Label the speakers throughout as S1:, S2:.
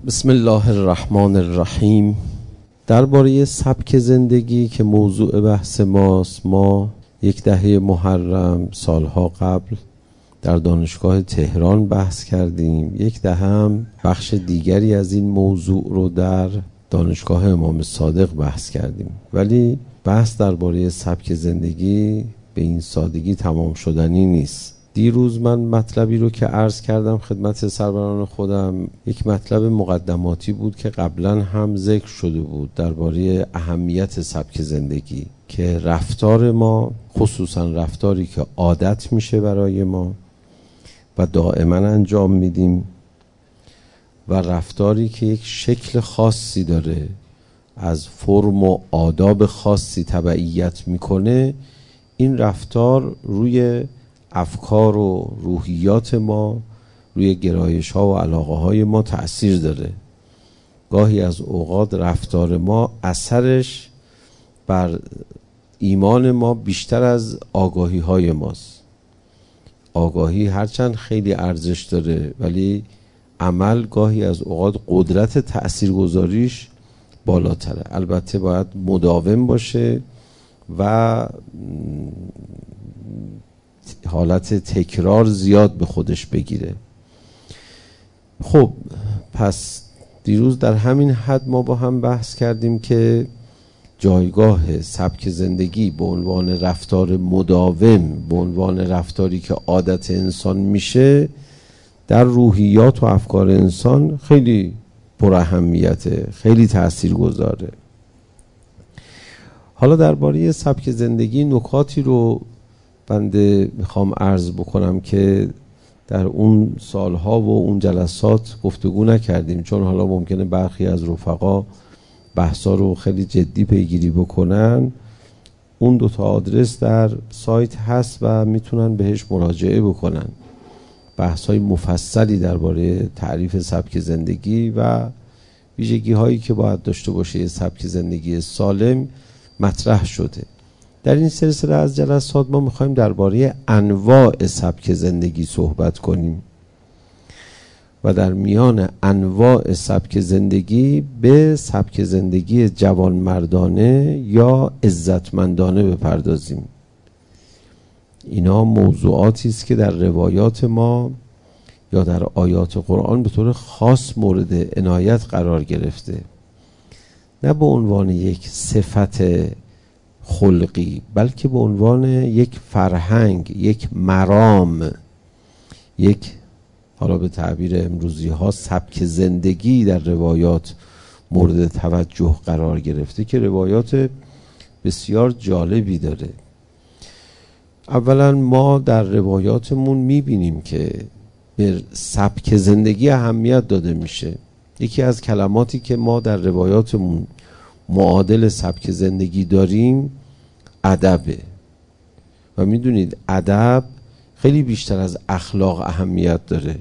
S1: بسم الله الرحمن الرحیم. درباره سبک زندگی که موضوع بحث ماست، ما 10 محرم سالها قبل در دانشگاه تهران بحث کردیم. 10 هم بخش دیگری از این موضوع رو در دانشگاه امام صادق بحث کردیم، ولی بحث درباره سبک زندگی به این سادگی تمام شدنی نیست. دیروز من مطلبی رو که عرض کردم خدمت سروران خودم، یک مطلب مقدماتی بود که قبلا هم ذکر شده بود درباره اهمیت سبک زندگی، که رفتار ما، خصوصا رفتاری که عادت میشه برای ما و دائما انجام میدیم و رفتاری که یک شکل خاصی داره، از فرم و آداب خاصی تبعیت میکنه، این رفتار روی افکار و روحیات ما، روی گرایش ها و علاقه های ما تأثیر داره. گاهی از اوقات رفتار ما اثرش بر ایمان ما بیشتر از آگاهی های ماست. آگاهی هرچند خیلی ارزش داره، ولی عمل گاهی از اوقات قدرت تأثیرگذاریش بالاتره. البته باید مداوم باشه و حالت تکرار زیاد به خودش بگیره. خب پس دیروز در همین حد ما با هم بحث کردیم که جایگاه سبک زندگی به عنوان رفتار مداوم، به عنوان رفتاری که عادت انسان میشه، در روحیات و افکار انسان خیلی پر اهمیته، خیلی تاثیرگذاره. حالا درباره سبک زندگی نکاتی رو بنده میخوام عرض بکنم که در اون سالها و اون جلسات گفتگو نکردیم، چون حالا ممکنه برخی از رفقا بحثا رو خیلی جدی پیگیری بکنن. اون 2 آدرس در سایت هست و میتونن بهش مراجعه بکنن. بحث‌های مفصلی درباره تعریف سبک زندگی و ویژگی هایی که باید داشته باشه سبک زندگی سالم مطرح شده. در این سلسله از جلسات ما میخوایم درباره انواع سبک زندگی صحبت کنیم و در میان انواع سبک زندگی به سبک زندگی جوانمردانه یا عزتمندانه بپردازیم. اینا موضوعاتی است که در روایات ما یا در آیات قرآن به طور خاص مورد عنایت قرار گرفته، نه به عنوان یک صفت خلقی، بلکه به عنوان یک فرهنگ، یک مرام، یک، حالا به تعبیر امروزی ها، سبک زندگی در روایات مورد توجه قرار گرفته که روایات بسیار جالبی داره. اولا ما در روایاتمون میبینیم که به سبک زندگی اهمیت داده میشه. یکی از کلماتی که ما در روایاتمون معادل سبک زندگی داریم ادبه و میدونید ادب خیلی بیشتر از اخلاق اهمیت داره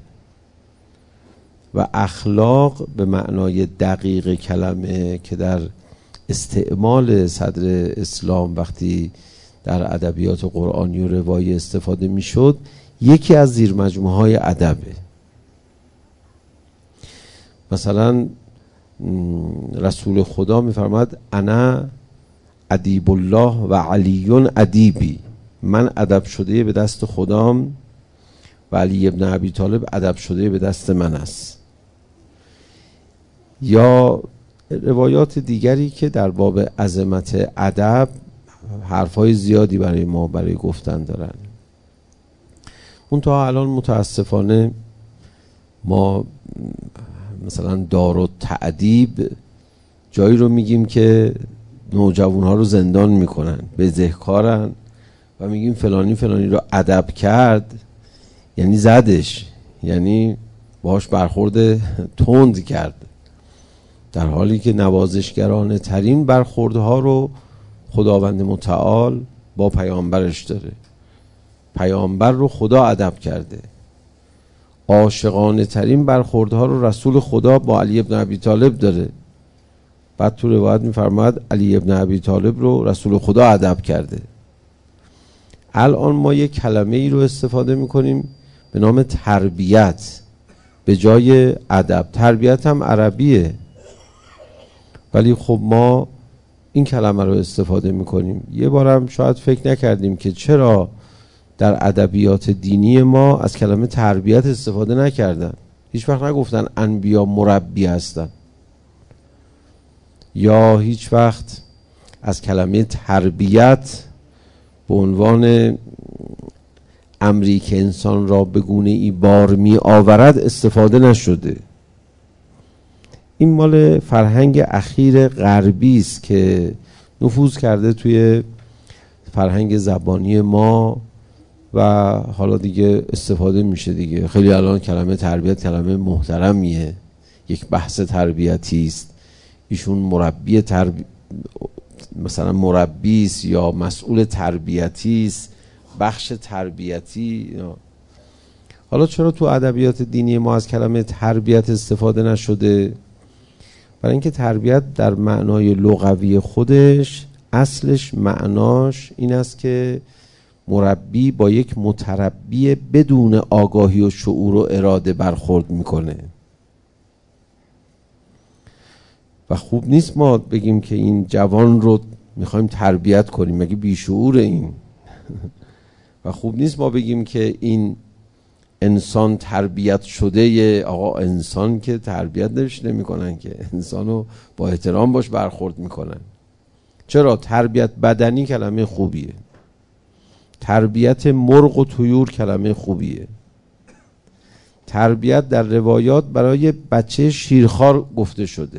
S1: و اخلاق به معنای دقیق کلمه که در استعمال صدر اسلام وقتی در ادبیات قرآنی و روایی استفاده میشد، یکی از زیر مجموعه های ادبه. مثلا رسول خدا میفرماد انا ادیب الله و علی ادیبی، من ادب شده به دست خدام و علی ابن ابی طالب ادب شده به دست من است. یا روایات دیگری که در باب عظمت ادب حرفای زیادی برای ما برای گفتن دارن. اون تا الان متاسفانه ما مثلا دارالتأدیب جایی رو میگیم که نوجوان ها رو زندان میکنن، بزهکارن و میگیم فلانی فلانی رو ادب کرد، یعنی زدش، یعنی باهاش برخورد تند کرد، در حالی که نوازشگرانه ترین برخوردها رو خداوند متعال با پیامبرش داره. پیامبر رو خدا ادب کرده. عاشقانه ترین برخوردها رو رسول خدا با علی ابن ابی طالب داره. بعد تو روایت میفرماد علی ابن ابی طالب رو رسول خدا ادب کرده. الان ما یک کلمه ای رو استفاده میکنیم به نام تربیت. به جای ادب. تربیت هم عربیه، ولی خب ما این کلمه رو استفاده میکنیم. یه بارم شاید فکر نکردیم که چرا در ادبیات دینی ما از کلمه تربیت استفاده نکردن. هیچ وقت نگفتن انبیا مربی هستن، یا هیچ وقت از کلمه تربیت به عنوان امری که انسان را به گونه ای بار می آورد استفاده نشده. این مال فرهنگ اخیر غربی است که نفوذ کرده توی فرهنگ زبانی ما و حالا دیگه استفاده میشه دیگه. خیلی الان کلمه تربیت کلمه محترمیه، یک بحث تربیتی است. ایشون مربی مثلا مربی است یا مسئول تربیتی است، بخش تربیتی. حالا چرا تو ادبیات دینی ما از کلمه تربیت استفاده نشده؟ برای اینکه تربیت در معنای لغوی خودش اصلش معناش این است که مربی با یک متربی بدون آگاهی و شعور و اراده برخورد میکنه و خوب نیست ما بگیم که این جوان رو میخوایم تربیت کنیم، مگه بیشعور این؟ و خوب نیست ما بگیم که این انسان تربیت شده. آقا انسان که تربیت نمیکنن که، انسانو با احترام باش برخورد میکنن. چرا؟ تربیت بدنی کلمه خوبیه، تربیت مرغ و طیور کلمه خوبیه، تربیت در روایات برای بچه شیرخوار گفته شده.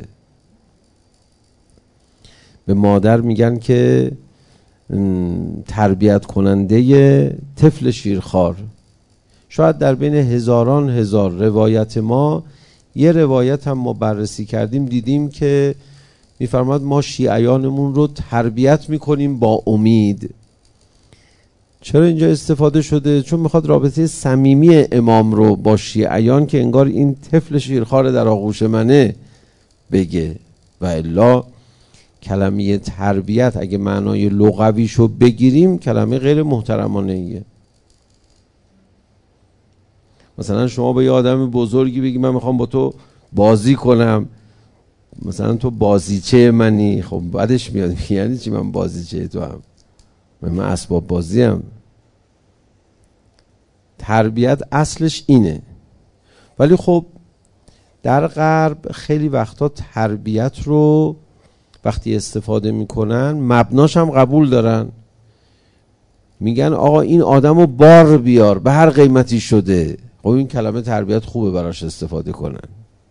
S1: به مادر میگن که تربیت کننده طفل شیرخوار. شاید در بین هزاران هزار روایت ما یه روایت هم ما بررسی کردیم دیدیم که میفرماد ما شیعیانمون رو تربیت میکنیم با امید. چرا اینجا استفاده شده؟ چون میخواد رابطه صمیمی امام رو با شیعیان که انگار این طفل شیرخوار در آغوش منه بگه. و الا کلمه تربیت اگه معنای لغویشو بگیریم کلمه غیر محترمانه ایه. مثلا شما به یه آدم بزرگی بگی من میخوام با تو بازی کنم، مثلا تو بازیچه منی، خب بعدش میاد یعنی چی من بازیچه تو هم؟ من اسباب بازی هم. تربیت اصلش اینه، ولی خب در غرب خیلی وقتا تربیت رو وقتی استفاده میکنن مبناش هم قبول دارن. میگن آقا این آدم رو بار بیار به هر قیمتی شده. خب این کلمه تربیت خوبه براش استفاده کنن.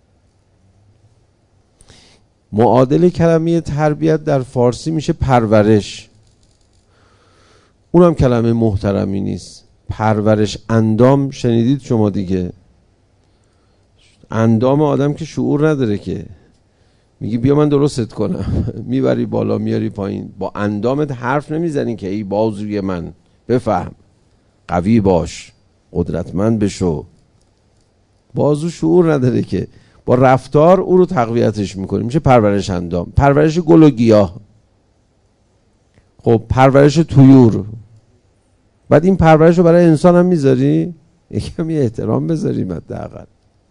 S1: معادل کلمه تربیت در فارسی میشه پرورش. اونم کلمه محترمی نیست. پرورش اندام شنیدید شما دیگه؟ اندام آدم که شعور نداره که، میگی بیا من درستت کنم، میبری بالا میاری پایین. با اندامت حرف نمیزنی که ای بازوی من بفهم، قوی باش، قدرتمند بشو. بازو شعور نداره که، با رفتار او رو تقویتش میکنی. میشه پرورش اندام. پرورش گل و گیاه، خب پرورش طیور. بعد این پرورش رو برای انسان هم میذاری؟ یکم یه احترام بذاریم حداقل.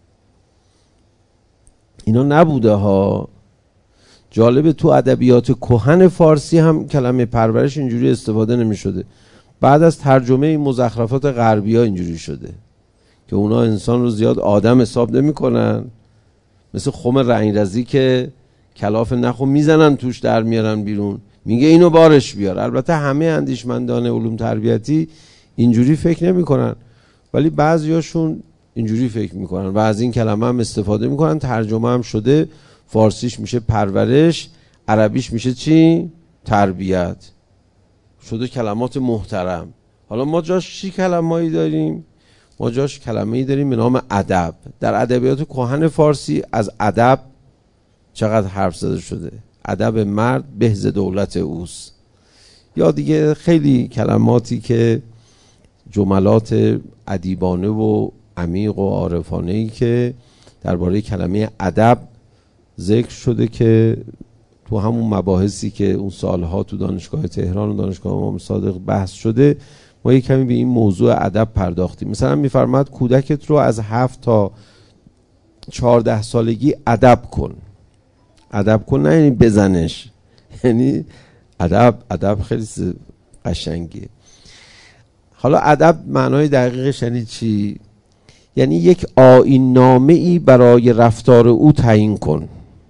S1: اینا نبوده ها. جالبه تو ادبیات کهن فارسی هم کلمه پرورش اینجوری استفاده نمی شده. بعد از ترجمه این مزخرفات غربی ها اینجوری شده که اونا انسان رو زیاد آدم حساب نمی کنن، مثل خم رنگرزی که کلاف نخو میزنن توش در میارن بیرون، میگه اینو بارش بیار. البته همه اندیشمندان علوم تربیتی اینجوری فکر نمی کنن، ولی بعضیاشون اینجوری فکر میکنن و از این کلمه هم استفاده میکنن. ترجمه هم شده، فارسیش میشه پرورش، عربیش میشه چی؟ تربیت. شده کلمات محترم. حالا ما جاش چی کلمه‌ای داریم؟ ما جاش کلمه‌ای داریم به نام ادب. در ادبیات کهن فارسی از ادب چقدر حرف زده شده. ادب مرد به ز دولت اوست. یا دیگه خیلی کلماتی که جملات ادیبانه و عمیق و عارفانه‌ای که درباره کلمه ادب ذکر شده که تو همون مباحثی که اون سالها تو دانشگاه تهران و دانشگاه امام صادق بحث شده ما یک کمی به این موضوع ادب پرداختیم. مثلا میفرماد کودکت رو از 7 تا 14 سالگی ادب کن. ادب کن نه یعنی بزنش، یعنی ادب خیلی قشنگیه. حالا ادب معنای دقیقش یعنی چی؟ یعنی یک آیین نامه‌ای برای رفتار او تعیین کن.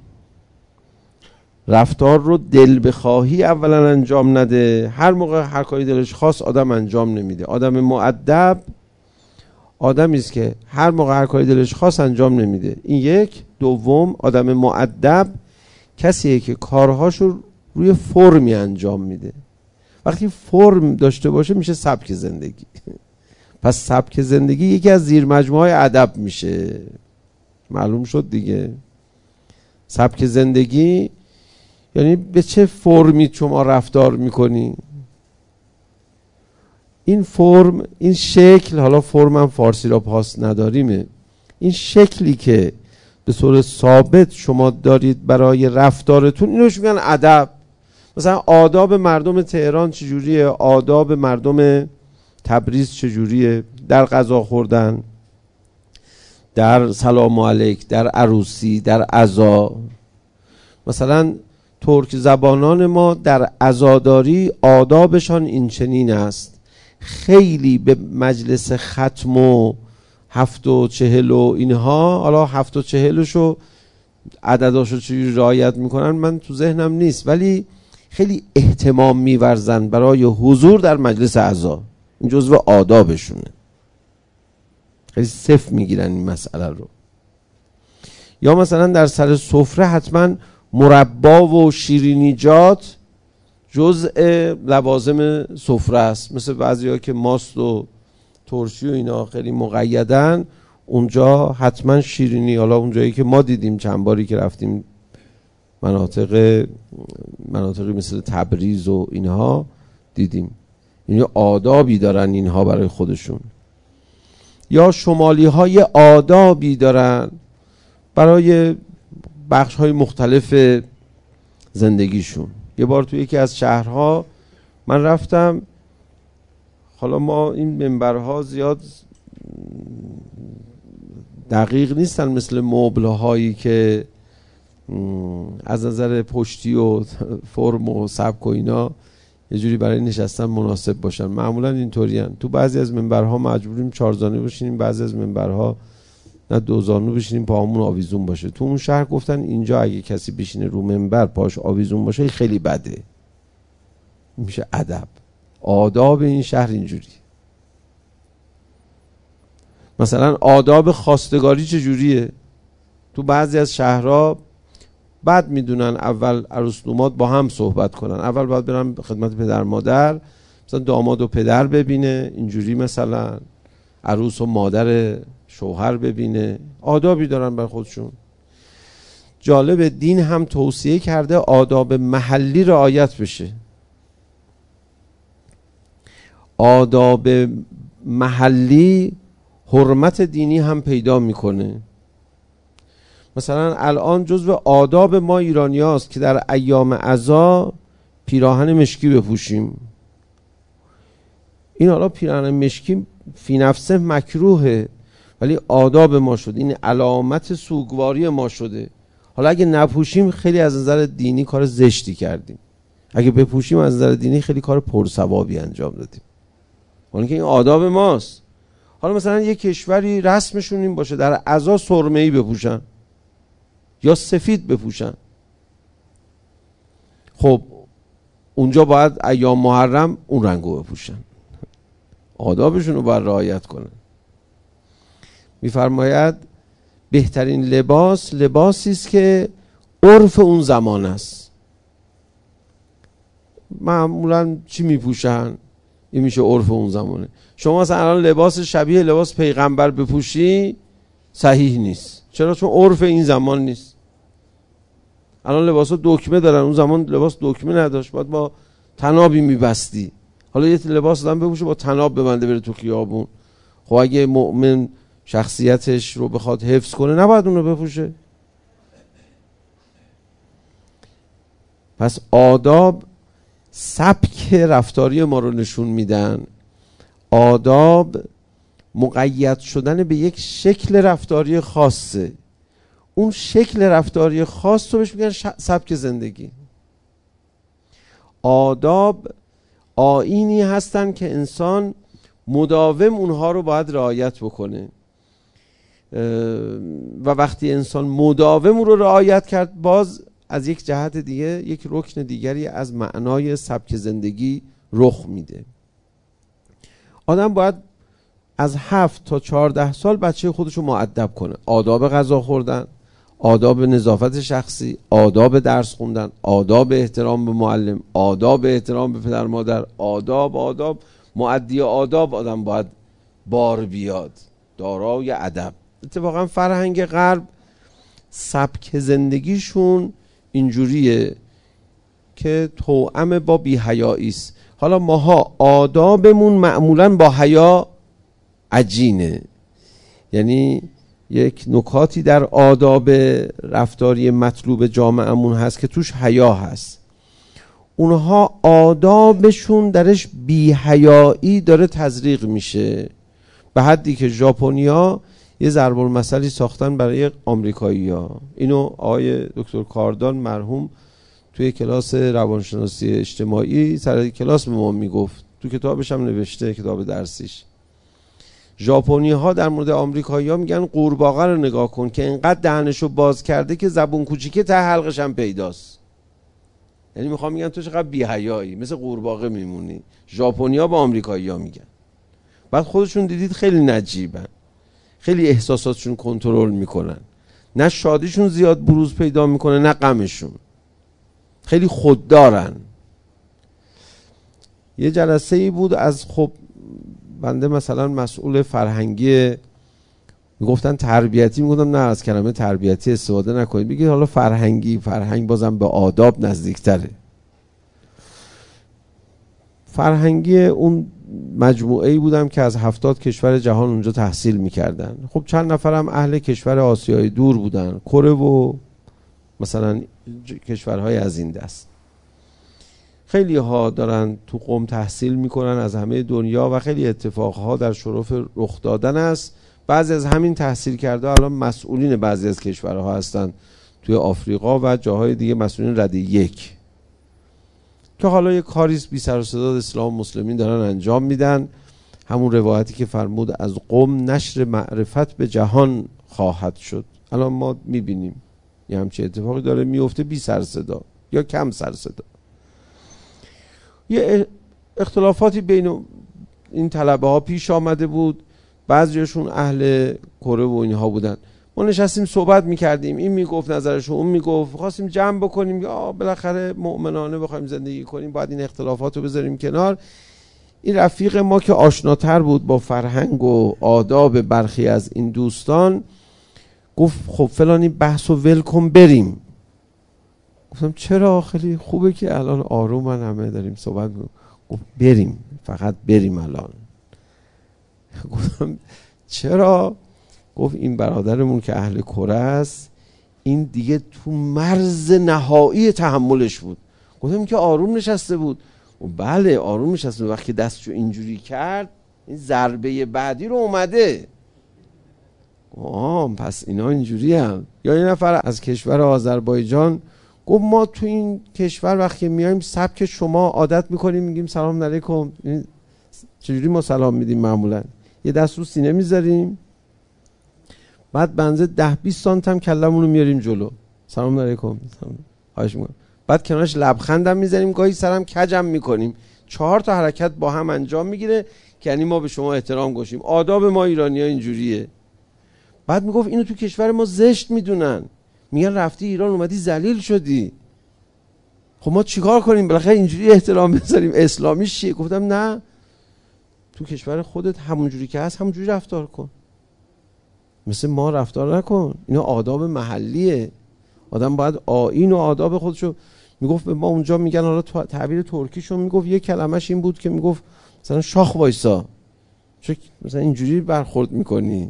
S1: رفتار رو دل بخواهی اولا انجام نده. هر موقع هر کاری دلش خواست آدم انجام نمیده. آدم مؤدب آدمی است که هر موقع هر کاری دلش خواست انجام نمیده. این یک. دوم، آدم مؤدب کسیه که کارهاشو روی فرمی انجام میده. وقتی فرم داشته باشه میشه سبک زندگی. پس سبک زندگی یکی از زیر مجموعه ادب میشه. معلوم شد دیگه. سبک زندگی یعنی به چه فرمی شما رفتار میکنی. این فرم، این شکل، حالا فرم هم فارسی را پاس نداریمه، این شکلی که به طور ثابت شما دارید برای رفتارتون، اینوش میگن ادب. مثلا آداب مردم تهران چجوریه، آداب مردم تبریز چجوریه، در غذا خوردن، در سلام علیک، در عروسی، در عزا. مثلا ترک زبانان ما در عزاداری آدابشان این چنین است. خیلی به مجلس ختم و 7 و 40 و اینها، حالا 7 و 40شو عدداشو چجوری رعایت میکنن من تو ذهنم نیست، ولی خیلی اهتمام میورزن برای حضور در مجلس عزا. این جزو آدابشونه. خیلی صف میگیرن این مسئله رو. یا مثلا در سر سفره حتما مربا و شیرینیجات جزء لوازم سفره است. مثل بعضیا که ماست و ترشی و اینا خیلی مقیدن، اونجا حتما شیرینی. حالا اونجایی که ما دیدیم چند باری که رفتیم مناطقی مثل تبریز و اینها دیدیم، یعنی آدابی دارن اینها برای خودشون. یا شمالی های آدابی دارن برای بخش های مختلف زندگیشون. یه بار توی یکی از شهرها من رفتم، حالا ما این منبرها زیاد دقیق نیستن مثل مبل هایی که از نظر پشتی و فرم و سبک و اینا یه جوری برای نشستن مناسب باشن. معمولا اینطوری هن. تو بعضی از منبرها مجبوریم 4 زانو بشینیم، بعضی از منبرها نه 2 زانو بشینیم پاهمون آویزون باشه. تو اون شهر گفتن اینجا اگه کسی بشینه رو منبر پاش آویزون باشه خیلی بده، میشه ادب. آداب این شهر اینجوری. مثلا آداب خواستگاری چجوریه؟ تو بعضی از شهرها بعد میدونن اول عروس دوماد با هم صحبت کنن. اول باید برن خدمت پدر مادر، مثلا داماد و پدر ببینه، اینجوری مثلا عروس و مادر شوهر ببینه. آدابی دارن بر خودشون. جالب، دین هم توصیه کرده آداب محلی رعایت بشه. آداب محلی حرمت دینی هم پیدا میکنه. مثلا الان جزو آداب ما ایرانی هاست که در ایام عزا پیراهن مشکی بپوشیم. این حالا پیراهن مشکی فی نفسه مکروهه، ولی آداب ما شد، این علامت سوگواری ما شده. حالا اگه نپوشیم خیلی از نظر دینی کار زشتی کردیم، اگه بپوشیم از نظر دینی خیلی کار پرثوابی انجام دادیم، حالا که این آداب ماست. حالا مثلا یک کشوری رسمشون این باشه در عزا سرمه‌ای بپوشن یا سفید بپوشن، خب اونجا باید ایام محرم اون رنگو بپوشن، آدابشون رو باید رعایت کنن. میفرماید بهترین لباس لباسی است که عرف اون زمان است. معمولا چی میپوشن؟ این میشه عرف اون زمانه. شما مثلا الان لباس شبیه لباس پیغمبر بپوشی صحیح نیست. چرا؟ چون عرف این زمان نیست. الان لباسا دکمه دارن، اون زمان لباس دکمه نداشت، باید با تنابی میبستی. حالا یه لباس آدم بپوشه با تناب ببنده بره تو خیابون. خب اگه مؤمن شخصیتش رو بخواد حفظ کنه نباید اون رو بپوشه. پس آداب سبک رفتاری ما رو نشون میدن. آداب مقید شدن به یک شکل رفتاری خاصه. اون شکل رفتاری خاص رو بهش میگن سبک زندگی. آداب آیینی هستن که انسان مداوم اونها رو باید رعایت بکنه و وقتی انسان مداوم رو رعایت کرد، باز از یک جهت دیگه یک رکن دیگری از معنای سبک زندگی رخ میده. آدم باید از 7 تا 14 سال بچه خودش رو مؤدب کنه. آداب غذا خوردن، آداب نظافت شخصی، آداب درس خوندن، آداب احترام به معلم، آداب احترام به پدر مادر، آداب مؤدی آداب آدم باید بار بیاد، دارای ادب. اتفاقا فرهنگ غرب سبک زندگیشون اینجوریه که توأم با بی‌حیایی است. حالا ماها آدابمون معمولاً با حیا عجینه، یعنی یک نکاتی در آداب رفتاری مطلوب جامعهمون هست که توش حیا هست. اونها آدابشون درش بی‌حیایی داره تزریق میشه، به حدی که ژاپنیا یه ضرب المثلی ساختن برای آمریکایی‌ها. اینو آقای دکتر کاردان مرحوم توی کلاس روانشناسی اجتماعی سر کلاس به ما میگفت، تو کتابش هم نوشته، کتاب درسیش. ژاپنی‌ها در مورد آمریکایی‌ها میگن قورباغه رو نگاه کن که اینقدر دهنشو باز کرده که زبون کوچیکه ته حلقش هم پیداست. یعنی میخوام میگن تو چقدر بی‌حیایی، مثل قورباغه میمونی. ژاپنی‌ها با آمریکایی‌ها میگن. بعد خودشون دیدید خیلی نجیبن، خیلی احساساتشون کنترل میکنن، نه شادیشون زیاد بروز پیدا میکنه نه غمشون، خیلی خوددارن. یه جلسه ای بود از بنده مثلا مسئول فرهنگی، میگفتن تربیتی، میگفتم نه از کلمه تربیتی استفاده نکنید، بگید حالا فرهنگی. فرهنگ بازم به آداب نزدیکتره. فرهنگی اون مجموعه‌ای بودم که از 70 کشور جهان اونجا تحصیل میکردن. خب چند نفرم اهل کشور آسیای دور بودن، کره و مثلا کشورهای از این دست. خیلی ها دارن تو قم تحصیل میکنن از همه دنیا و خیلی اتفاقها در شرف رخ دادن است. بعضی از همین تحصیل کرده الان مسئولین بعضی از کشورها هستن توی آفریقا و جاهای دیگه، مسئولین رده 1 که حالا یک کاریست بی سر و صدا اسلام مسلمین دارن انجام میدن. همون روایتی که فرمود از قم نشر معرفت به جهان خواهد شد. الان ما میبینیم یه همچین اتفاقی داره میفته بی سر صدا یا کم سر صدا. یه اختلافاتی بین این طلبه ها پیش آمده بود، بعضیشون اهل کره و اینها بودن. ما نشستیم صحبت میکردیم، این میگفت نظرش، اون میگفت، خواستیم جمع بکنیم که بالاخره مؤمنانه بخوایم زندگی کنیم باید این اختلافات رو بذاریم کنار. این رفیق ما که آشناتر بود با فرهنگ و آداب برخی از این دوستان گفت خب فلانی بحث و ول کن بریم. گفتم چرا؟ خیلی خوبه که الان آرومن همه داریم صحبت میکنیم. گفت بریم، فقط بریم الان. گفتم چرا؟ گفت این برادرمون که اهل کره است این دیگه تو مرز نهایی تحملش بود. گفتم که آروم نشسته بود. و بله آروم نشسته بود، وقتی دستشو اینجوری کرد این ضربه بعدی رو اومده. پس اینا اینجوری هم. یا یه نفر از کشور آذربایجان گفت ما تو این کشور وقتی میایم سبک شما عادت میکنیم میگیم سلام علیکم. چجوری ما سلام میدیم؟ معمولا یه دست رو سینه میذاریم، بعد بنزه 10-20 سانت هم کلمون رو میاریم جلو، سلام علیکم، خواهش میکنم. بعد کنارش لبخندم میزنیم، گاهی سرم کجم میکنیم. 4 تا حرکت با هم انجام میگیره که یعنی ما به شما احترام گذاشتیم. آداب ما ایرانی‌ها اینجوریه. بعد میگفت اینو تو کشور ما زشت میدونن، میگن رفتی ایران اومدی ذلیل شدی. خب ما چیکار کنیم؟ بالاخره اینجوری احترام بذاریم، اسلامی چیه؟ گفتم نه، تو کشور خودت همونجوری که هست همونجوری رفتار کن، مثل ما رفتار نکن. اینا آداب محلیه. آدم باید آیین و آداب خودشو. میگفت به ما اونجا میگن، حالا تعبیر ترکیشون میگفت یک کلمش این بود که میگفت مثلا شاخ وایسا، چه مثلا اینجوری برخورد میکنی.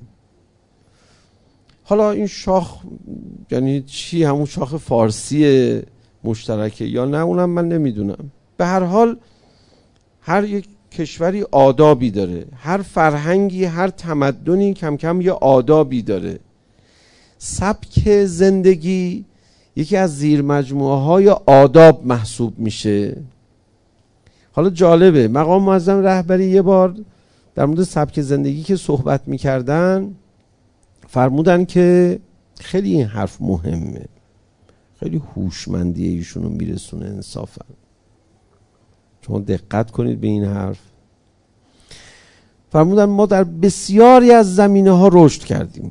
S1: حالا این شاخ یعنی چی؟ همون شاخ فارسی مشترکه یا نه اونم من نمیدونم. به هر حال هر یک کشوری آدابی داره، هر فرهنگی، هر تمدنی کم کم یه آدابی داره. سبک زندگی یکی از زیر مجموعه های آداب محسوب میشه. حالا جالبه، مقام معظم رهبری یه بار در مورد سبک زندگی که صحبت میکردن فرمودن که خیلی این حرف مهمه، خیلی هوشمندی ایشونو میرسونه انصافا. شما دقت کنید به این حرف. فرمودن ما در بسیاری از زمینه‌ها رشد کردیم،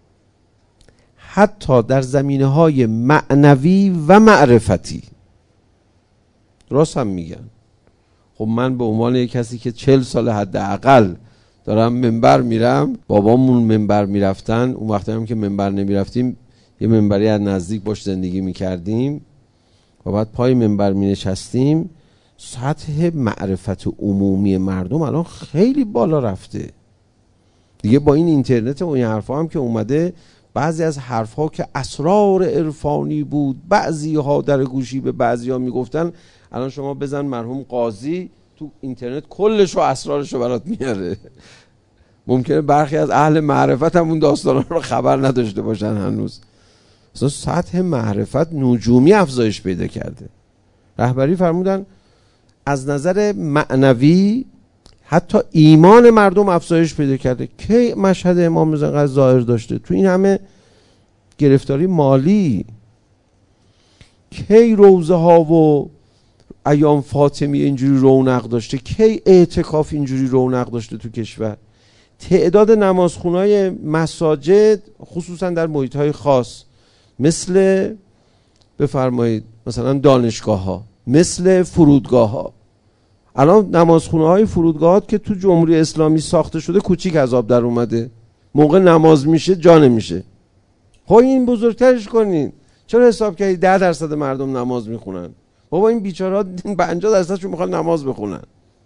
S1: حتی در زمینه‌های معنوی و معرفتی. راست هم میگن. خب من به عنوان یک کسی که 40 سال حداقل دارم منبر میرم، بابامون منبر میرفتن، اون وقتی هم که منبر نمیرفتیم یه منبری از نزدیک باش زندگی میکردیم و بعد پای منبر مینشستیم، سطح معرفت عمومی مردم الان خیلی بالا رفته دیگه. با این اینترنت و این حرفا هم که اومده، بعضی از حرفا که اسرار عرفانی بود بعضی ها در گوشی به بعضی ها میگفتن، الان شما بزن مرحوم قاضی تو اینترنت کلش و اسرارش رو برات میاره. ممکنه برخی از اهل معرفت هم اون داستانا رو خبر نداشته باشن هنوز. اصلا سطح معرفت نجومی افزایش پیدا کرده. رهبری فرمودن از نظر معنوی حتی ایمان مردم افزایش پیدا کرده. کی مشهد امام زنقر ظاهر داشته تو این همه گرفتاری مالی؟ کی روزه ها و ایام فاطمی اینجوری رونق داشته؟ کی اعتکاف اینجوری رونق داشته تو کشور؟ تعداد نمازخونهای مساجد خصوصا در محیط‌های خاص مثل بفرمایید مثلا دانشگاه ها، مثل فرودگاه ها، الان نمازخونه های فرودگاهات که تو جمهوری اسلامی ساخته شده کوچیک از آب در اومده، موقع نماز میشه جا نمیشه. خب این بزرگترش کنین. چرا حساب کردید 10% مردم نماز میخونن؟ بابا این بیچاره‌ها 50%شون میخوان نماز بخونن.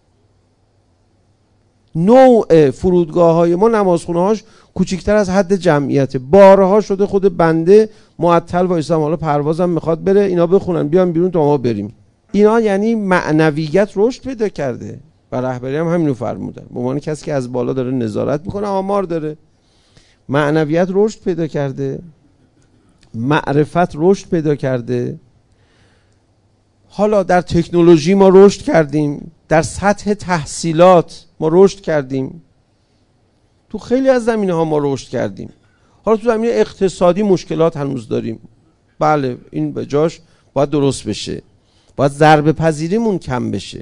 S1: نوع فرودگاه های ما نمازخونه هاش کوچکتر از حد جمعیته. بارها شده خود بنده معطل وایسام، حالا پروازم میخواد بره، اینا بخونن بیان بیرون تا ما بریم. اینا یعنی معنویت رشد پیدا کرده و رهبری هم همینو فرمودن. به عنوان کسی که از بالا داره نظارت میکنه، آمار داره، معنویت رشد پیدا کرده، معرفت رشد پیدا کرده. حالا در تکنولوژی ما رشد کردیم، در سطح تحصیلات ما رشد کردیم، تو خیلی از زمینه ها ما رشد کردیم. حالا تو زمینه اقتصادی مشکلات هنوز داریم. بله این به جاش باید درست بشه، باید ضربه پذیریمون کم بشه.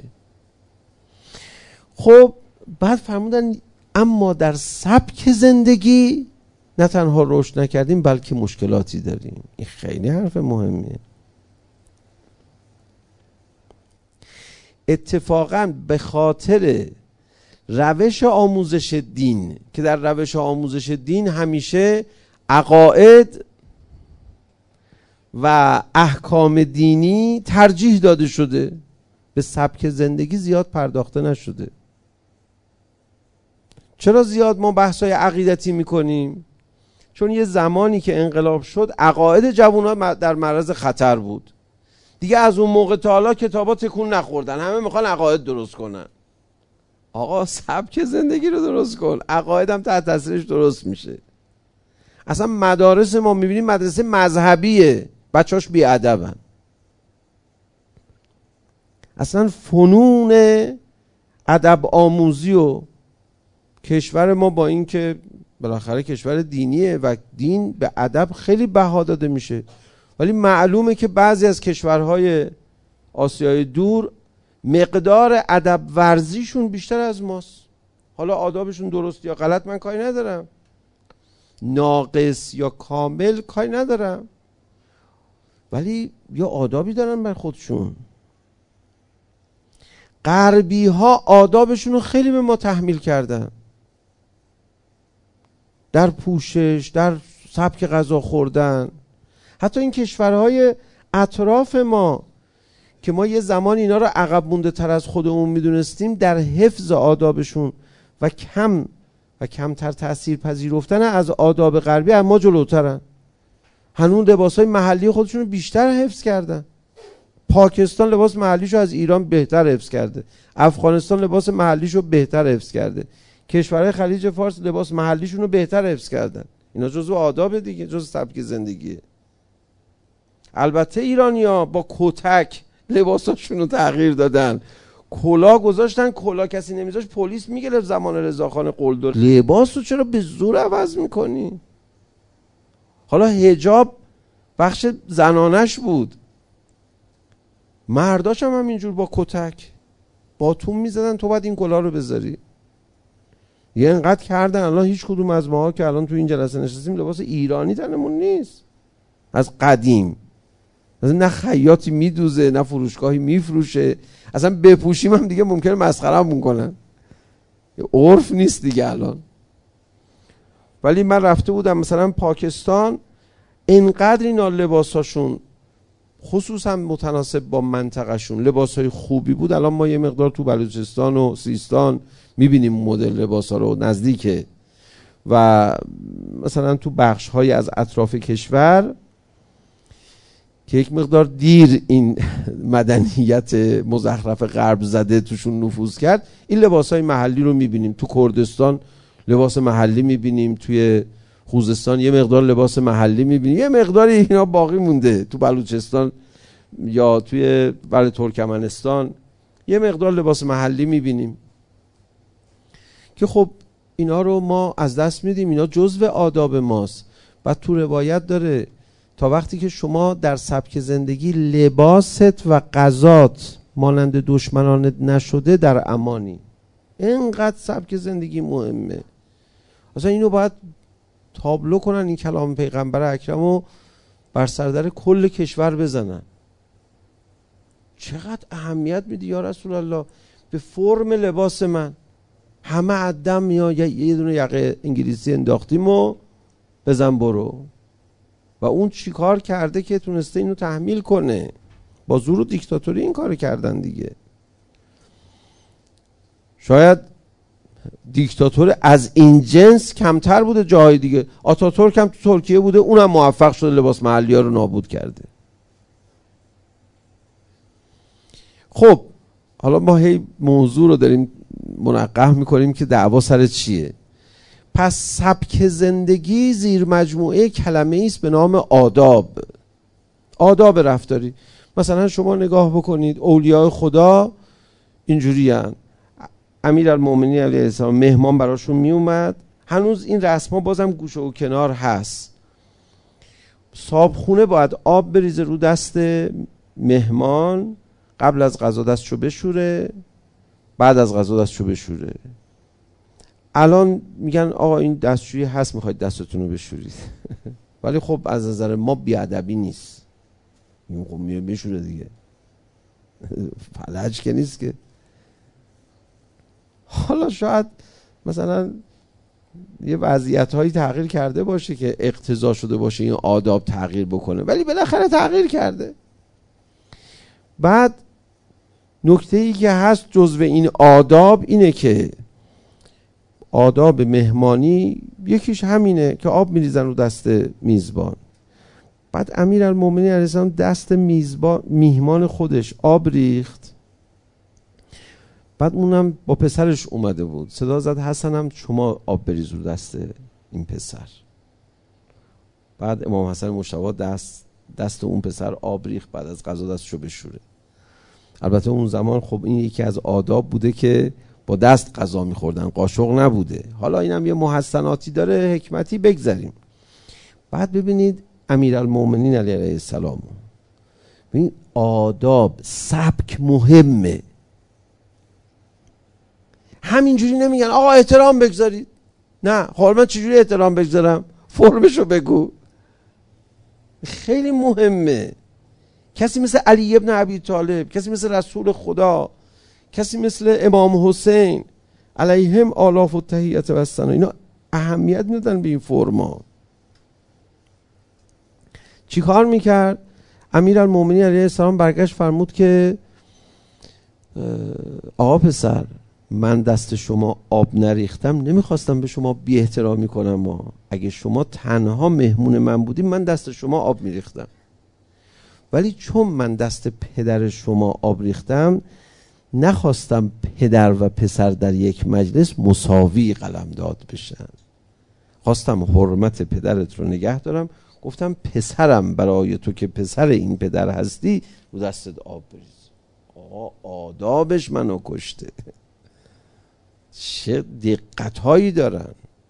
S1: خب بعد فرمودن اما در سبک زندگی نه تنها رشد نکردیم بلکه مشکلاتی داریم. این خیلی حرف مهمیه. اتفاقا به خاطر روش آموزش دین که در روش آموزش دین همیشه عقاید و احکام دینی ترجیح داده شده، به سبک زندگی زیاد پرداخته نشده. چرا زیاد ما بحث‌های عقیدتی میکنیم؟ چون یه زمانی که انقلاب شد عقاید جوان‌ها در معرض خطر بود. دیگه از اون موقع تا حالا کتابا تکون نخوردن، همه میخوان عقاید درست کنن. آقا سبک زندگی رو درست کن، عقایدم تحت تاثیرش درست میشه. اصلا مدارس ما میبینیم مدرسه مذهبیه، بچه‌هاش بی‌ادبن. اصلا فنون ادب آموزی و کشور ما با این که بالاخره کشور دینیه و دین به ادب خیلی بها داده میشه، ولی معلومه که بعضی از کشورهای آسیای دور مقدار ادب ورزیشون بیشتر از ماست. حالا آدابشون درست یا غلط من کاری ندارم، ناقص یا کامل کاری ندارم، ولی یا آدابی دارن بر خودشون. غربی ها آدابشون رو خیلی به ما تحمیل کردن، در پوشش، در سبک غذا خوردن. حتی این کشورهای اطراف ما که ما یه زمان اینا رو عقب مونده تر از خودمون میدونستیم، در حفظ آدابشون و کمتر تأثیر پذیرفتن از آداب غربی از ما جلوترن. هنوز لباسای محلی خودشون رو بیشتر حفظ کردن. پاکستان لباس محلیشو از ایران بهتر حفظ کرده، افغانستان لباس محلیشو بهتر حفظ کرده، کشورهای خلیج فارس لباس محلیشون رو بهتر حفظ کردن. اینا جزو آداب دیگه، جزو سبک زندگیه. البته ایرانی‌ها با کتک لباساشون رو تغییر دادن، کلاه گذاشتن، کلاه کسی نمیذاشت پلیس میگرفت زمان رضاخان قلدر. لباس رو چرا به زور عوض میکنی؟ حالا حجاب بخش زنانش بود، مرداش هم اینجور با کتک باتون میزدن تو باید این کلاه رو بذاری. یه انقدر کردن الان هیچ کدوم از ماها که الان تو این جلسه نشستیم لباس ایرانی تنمون نیست از قدیم. مثلا نه خیاطی میدوزه نه فروشگاهی میفروشه، اصلا بپوشیم هم دیگه ممکنه مسخره هم میکنن، عرف نیست دیگه الان. ولی من رفته بودم مثلا پاکستان، اینقدر اینا لباساشون خصوصا متناسب با منطقهشون لباسای خوبی بود. الان ما یه مقدار تو بلوچستان و سیستان میبینیم مدل لباسا رو نزدیکه، و مثلا تو بخش‌های از اطراف کشور که یک مقدار دیر این مدنیت مزخرف غرب زده توشون نفوذ کرد، این لباسای محلی رو میبینیم. تو کردستان لباس محلی میبینیم، توی خوزستان یه مقدار لباس محلی میبینیم، یه مقداری اینا باقی مونده تو بلوچستان یا توی ترکمنستان یه مقدار لباس محلی میبینیم که خب اینا رو ما از دست میدیم، اینا جزو آداب ماست. بعد تو روایت داره تا وقتی که شما در سبک زندگی لباست و غذات مانند دشمنانت نشده در امانی. اینقدر سبک زندگی مهمه، اصلا اینو باید تابلو کنن، این کلام پیغمبر اکرم رو بر سردر کل کشور بزنن. چقدر اهمیت میدی یا رسول الله به فرم لباس من؟ همه عدم یا یه دونه یقه انگلیسی انداختیم و بزن برو. و اون چی کار کرده که تونسته اینو تحمیل کنه؟ با زور و دیکتاتوری این کار کردن دیگه. شاید دیکتاتور از این جنس کمتر بوده جاهای دیگه. آتاتورک هم تو ترکیه بوده، اونم موفق شده لباس محلی ها رو نابود کرده. خب حالا ما هی موضوع رو داریم منقح میکنیم که دعوا سر چیه. پس سبک زندگی زیر مجموعه کلمه ایست به نام آداب. آداب رفتاری. مثلا شما نگاه بکنید اولیاء خدا اینجوری هن. امیرالمومنین علیه السلام مهمان براشون می اومد، هنوز این رسما بازم گوشه و کنار هست. صابخونه باید آب بریزه رو دست مهمان، قبل از غذا دستشو بشوره، بعد از غذا دستشو بشوره. الان میگن آقا این دستشویی هست میخواید دستتون رو بشورید ولی خب از نظر ما بیادبی نیست، این خب بشوره دیگه، فلج که نیست که. حالا شاید مثلا یه وضعیت هایی تغییر کرده باشه که اقتضا شده باشه این آداب تغییر بکنه، ولی بالاخره تغییر کرده. بعد نکته ای که هست جزو این آداب اینه که آداب مهمانی یکیش همینه که آب میریزن رو دست میزبان. بعد امیرالمومنین علیه السلام دست میهمان خودش آب ریخت، بعد اونم با پسرش اومده بود، صدا زد حسنم شما آب بریز رو دست این پسر. بعد امام حسن مجتبی دست اون پسر آب ریخت، بعد از غذا دستشو بشوره. البته اون زمان خب این یکی از آداب بوده که با دست غذا میخوردن، قاشق نبوده. حالا اینم یه محسناتی داره، حکمتی بگذاریم. بعد ببینید امیرالمومنین علیه السلام، ببینید آداب سبک مهمه. همینجوری نمیگن آقا احترام بگذارید، نه خب من چجوری احترام بگذارم؟ فرمشو بگو. خیلی مهمه. کسی مثل علی ابن ابی طالب، کسی مثل رسول خدا، کسی مثل امام حسین علیهم آلاف و تحیت و الثنا، اینا اهمیت میدادن به این فرما. چی کار میکرد؟ امیرالمومنین علیه السلام برگشت فرمود که آقا پسر، من دست شما آب نریختم نمیخواستم به شما بی احترامی کنم، اگه شما تنها مهمون من بودیم من دست شما آب میریختم، ولی چون من دست پدر شما آب ریختم نخواستم پدر و پسر در یک مجلس مساوی قلمداد بشن. خواستم حرمت پدرت رو نگه دارم، گفتم پسرم برای تو که پسر این پدر هستی رو دستت آب بریز. آدابش منو کشته. چه دقت هایی دارن.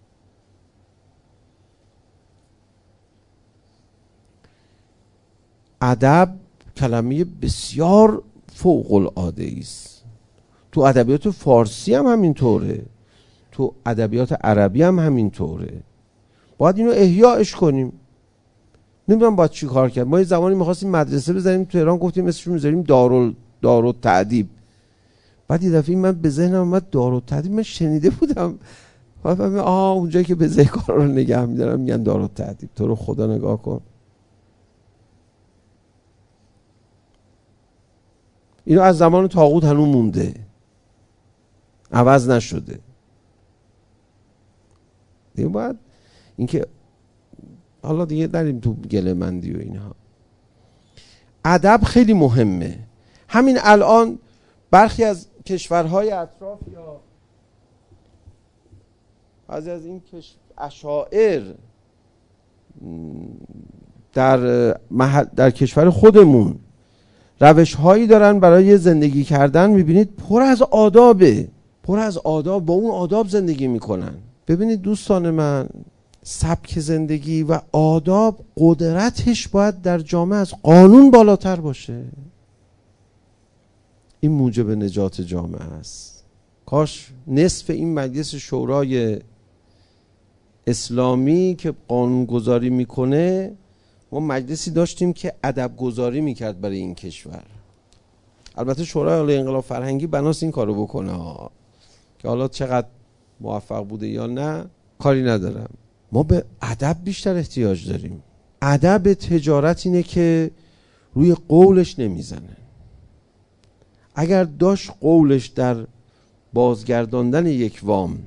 S1: ادب کلمه بسیار فوق العاده است. تو ادبیات فارسی هم همینطوره، تو ادبیات عربی هم همینطوره. باید اینو احیاش کنیم. نمیدونم باید چی کار کرد. ما یه زمانی می‌خواستیم مدرسه بزنیم تو ایران، گفتیم اسمش می‌ذاریم دارالتعدیب. بعد یه دفعه من به ذهنم اومد دارالتعدیب، من شنیده بودم. بعد اونجایی که بزهکارا رو نگه می‌دارن میگن دارالتعدیب. تو رو خدا نگاه کن. اینو از زمان طاغوت هنوز مونده، عوض نشده. دیگه باید اینکه حالا دیگه نریم تو گله مندی و اینها. ادب خیلی مهمه. همین الان برخی از کشورهای اطراف یا بعضی از این اشاعر در کشور خودمون روش هایی دارن برای زندگی کردن، میبینید پر از آدابه، پر از آداب، با اون آداب زندگی میکنن. ببینید دوستان من، سبک زندگی و آداب قدرتش باید در جامعه از قانون بالاتر باشه. این موجب نجات جامعه است. کاش نصف این مجلس شورای اسلامی که قانون گذاری میکنه، ما مجلسی داشتیم که ادب گذاری میکرد برای این کشور. البته شورای عالی انقلاب فرهنگی بناست این کارو بکنه ها. که حالا چقدر موفق بوده یا نه کاری ندارم. ما به ادب بیشتر احتیاج داریم. ادب تجارت اینه که روی قولش نمیزنه. اگر داشت قولش در بازگرداندن یک وام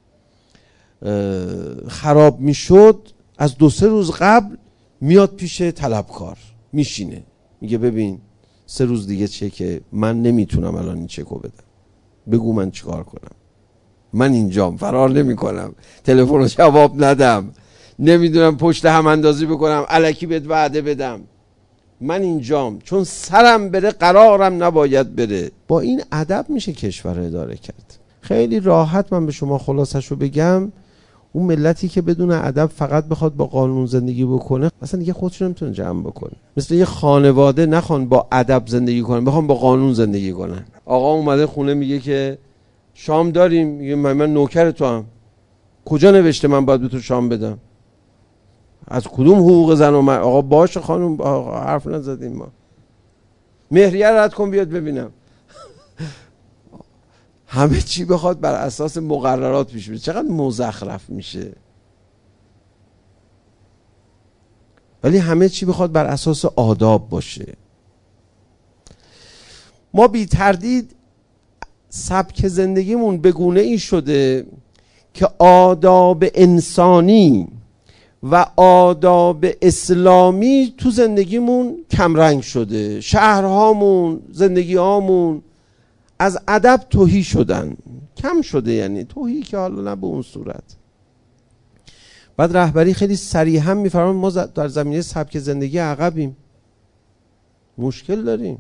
S1: خراب میشد، از 2-3 روز قبل میاد پیش طلبکار میشینه، میگه ببین 3 روز دیگه چکه، من نمیتونم الان این چکو بدم، بگو من چیکار کنم، من اینجام، فرار نمی کنم، تلفن رو جواب ندم، نمیدونم پشت هم اندازی بکنم، الکی بهت وعده بدم، من اینجام، چون سرم بره قرارم نباید بره. با این ادب میشه کشور اداره کرد. خیلی راحت من به شما خلاصش رو بگم، اون ملتی که بدون ادب فقط بخواد با قانون زندگی بکنه، اصلا دیگه خودش نمیتونه جمع بکنه. مثل یه خانواده نخوان با ادب زندگی کنن، بخوان با قانون زندگی کنن. آقا اومده خونه میگه که شام داریم، میگه من نوکر تو هم، کجا نوشته من باید به تو شام بدم؟ از کدوم حقوق زن و مرد؟ آقا باشه خانم، حرف نزدیم ما، مهریه رد کن بیاد ببینم. همه چی بخواد بر اساس مقررات پیش بره، چقدر مزخرف میشه. ولی همه چی بخواد بر اساس آداب باشه. ما بی تردید سبک زندگیمون به گونه ای شده که آداب انسانی و آداب اسلامی تو زندگیمون کمرنگ شده. شهرهامون، زندگیهامون از ادب تهی شدن، کم شده، یعنی تهی که حالا نه به اون صورت. بعد رهبری خیلی صریحا میفرمان ما در زمینه سبک زندگی عقبیم، مشکل داریم.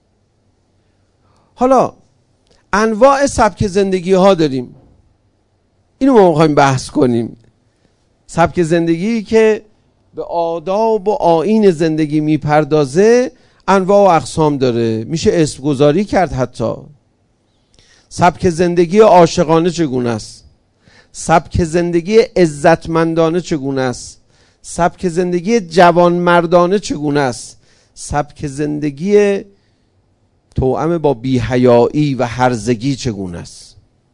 S1: حالا انواع سبک زندگی ها داریم، اینو ما میخوایم بحث کنیم. سبک زندگی که به آداب و آیین زندگی میپردازه انواع و اقسام داره، میشه اسم گذاری کرد. حتی سبک زندگی عاشقانه چگونه است، سبک زندگی عزتمندانه چگونه است، سبک زندگی جوانمردانه چگونه است، سبک زندگی توأم با بی‌حیایی و هرزگی چگونه است.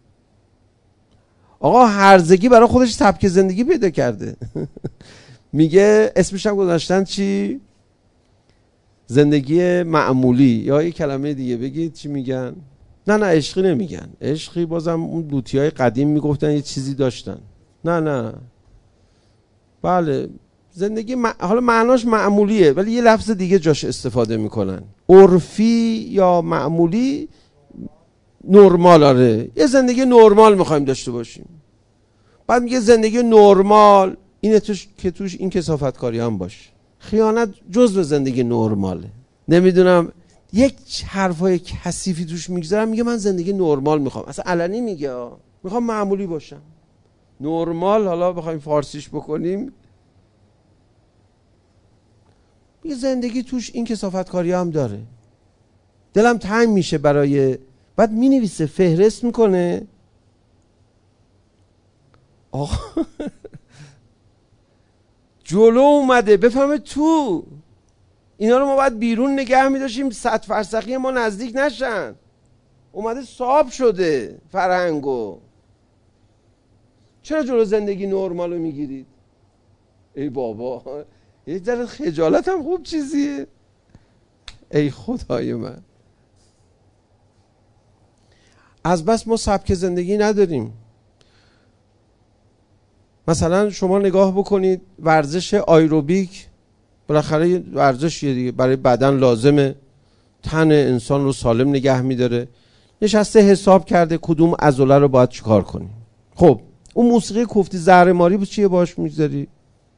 S1: آقا هرزگی برای خودش سبک زندگی پیدا کرده. میگه اسمش هم گذاشتن چی؟ زندگی معمولی، یا یه کلمه دیگه بگید چی میگن؟ نه عشقی نمیگن. عشقی بازم اون لوطیای قدیم میگفتن یه چیزی داشتن. نه بله زندگی حالا معناش معمولیه ولی یه لفظ دیگه جاش استفاده میکنن. عرفی یا معمولی، نرمال. آره یه زندگی نرمال میخوایم داشته باشیم. بعد میگه زندگی نرمال اینه که توش این کثافتکاری هم باشه. خیانت جزء زندگی نرماله. نمیدونم یک حرفای کثیفی توش میگذارم، میگه من زندگی نرمال میخوام. اصلا علنی میگه میخوام معمولی باشم. نرمال حالا بخوایم فارسیش بکنیم، میگه زندگی توش این کثافتکاری هم داره. دلم تنگ میشه برای، بعد مینویسه فهرست میکنه. آقا جلو اومده بفهمه تو اینا رو ما باید بیرون نگه میداشیم 100 فرسخی ما نزدیک نشن. اومده صاحب شده فرهنگو. چرا جلو زندگی نرمال رو میگیرید؟ ای بابا یک ذره خجالت هم خوب چیزیه. ای خدای من، از بس ما سبک زندگی نداریم. مثلا شما نگاه بکنید ورزش آیروبیک، بالاخره ورزشیه دیگه، برای بدن لازمه، تن انسان رو سالم نگه میداره. نشسته حساب کرده کدوم عضله رو باید چیکار کنی. خب اون موسیقی کوفتی زهر ماری چیه باش میذاری؟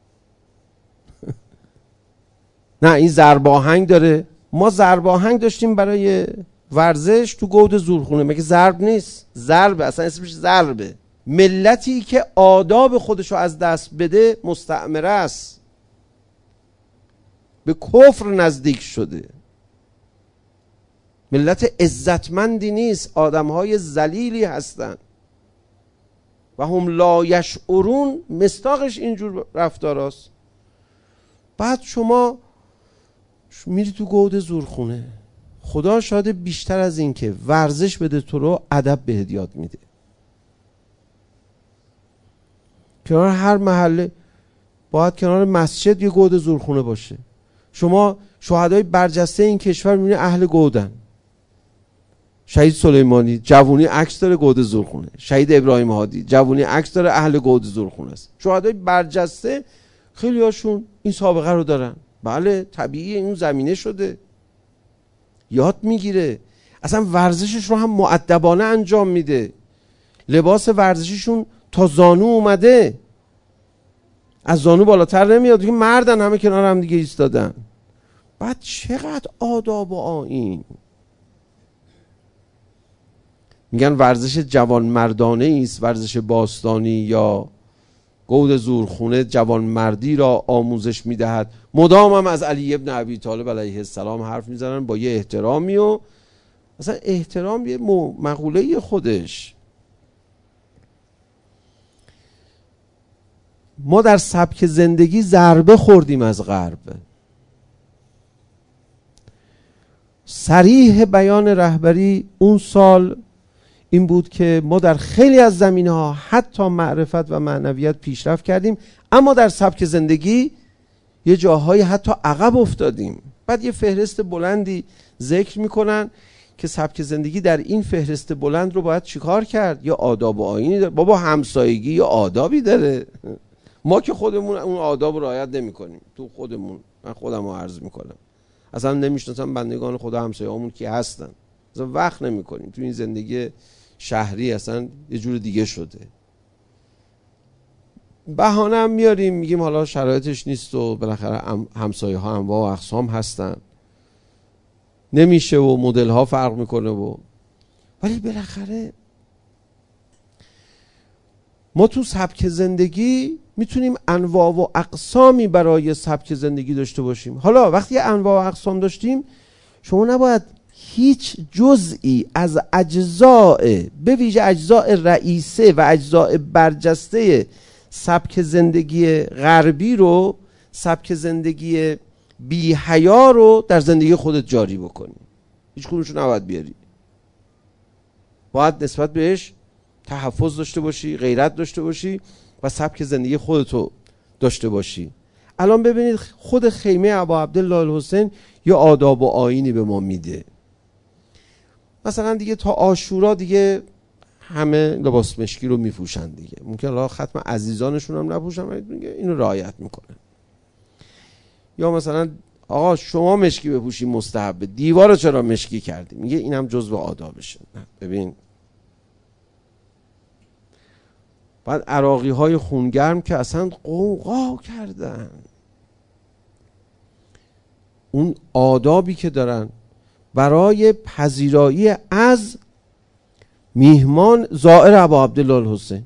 S1: نه این ضرب آهنگ داره. ما ضرب آهنگ داشتیم برای ورزش تو گود زورخونه. مگه ضرب نیست؟ ضربه، اصلا اسمش ضربه. ملتی که آداب خودشو از دست بده مستعمره است، به کفر نزدیک شده. ملت عزتمندی نیست، آدمهای ذلیلی هستن و هم لا یشعرون. مصداقش اینجور رفتاراست. بعد شما میری تو گود زورخونه، خدا شاید بیشتر از این که ورزش بده تو رو، ادب بهت یاد میده. کنار هر محله باید کنار مسجد یه گود زورخونه باشه. شما شهدای برجسته این کشور میبینی اهل گودن. شهید سلیمانی جوونی عکس داره گود زورخونه. شهید ابراهیم هادی جوونی عکس داره اهل گود زورخونه است. شهدای برجسته خیلی هاشون این سابقه رو دارن. بله طبیعی، این زمینه شده، یاد میگیره. اصلا ورزشش رو هم مؤدبانه انجام میده. لباس ورزشیشون تا زانو اومده، از زانو بالاتر نمیاد. دیگه مردن، همه کنار هم دیگه ایستادن. بعد چقدر آداب و آیین. میگن ورزش جوان مردانه است، ورزش باستانی یا گود زورخونه جوان مردی را آموزش میدهد. مدام هم از علی ابن ابی طالب علیه السلام حرف میزنن با یه احترامی، و مثلا احترام یه مقوله خودش. ما در سبک زندگی ضربه خوردیم از غرب. صریح بیان رهبری اون سال این بود که ما در خیلی از زمینه‌ها حتی معرفت و معنویت پیشرفت کردیم، اما در سبک زندگی یه جاهایی حتی عقب افتادیم. بعد یه فهرست بلندی ذکر میکنن که سبک زندگی در این فهرست بلند رو باید چیکار کرد. یا آداب و آیینی داره. بابا همسایگی یا آدابی داره. ما که خودمون اون آداب رو رعایت نمی‌کنیم. تو خودمون، من خودم رو عرض میکنم، اصلا نمیشناسم بندگان خدا همسایه‌هامون کی هستن. اصلا وقت نمی‌کنیم. تو این زندگی شهری اصلا یه جور دیگه شده. بهانه هم میاریم، میگیم حالا شرایطش نیست و بالاخره همسایه‌ها انواع و اقسام هستن، نمیشه و مدل ها فرق میکنه و، ولی بالاخره ما تو سبک زندگی میتونیم انواع و اقسامی برای سبک زندگی داشته باشیم. حالا وقتی انواع و اقسام داشتیم، شما نباید هیچ جزئی از اجزاء، به ویژه اجزاء رئیسه و اجزاء برجسته سبک زندگی غربی رو، سبک زندگی بی حیا رو در زندگی خودت جاری بکنی. هیچ کدومشو نباید بیاری. باید نسبت بهش تحفظ داشته باشی، غیرت داشته باشی و سبک زندگی خودتو داشته باشی. الان ببینید خود خیمه ابا عبدالله الحسین یا آداب و آیینی به ما میده. مثلا دیگه تا عاشورا دیگه همه لباس مشکی رو میپوشن دیگه. ممکن الله ختم عزیزانشون هم نپوشن، ولی دیگه اینو رعایت میکنن. یا مثلا آقا شما مشکی بپوشی مستحبه، دیوارو چرا مشکی کردی؟ میگه اینم جزء آدابشه. ببین بعد عراقی های خونگرم که اصلا قوقا کردن. اون آدابی که دارن برای پذیرایی از میهمان زائر ابا عبدالله الحسین.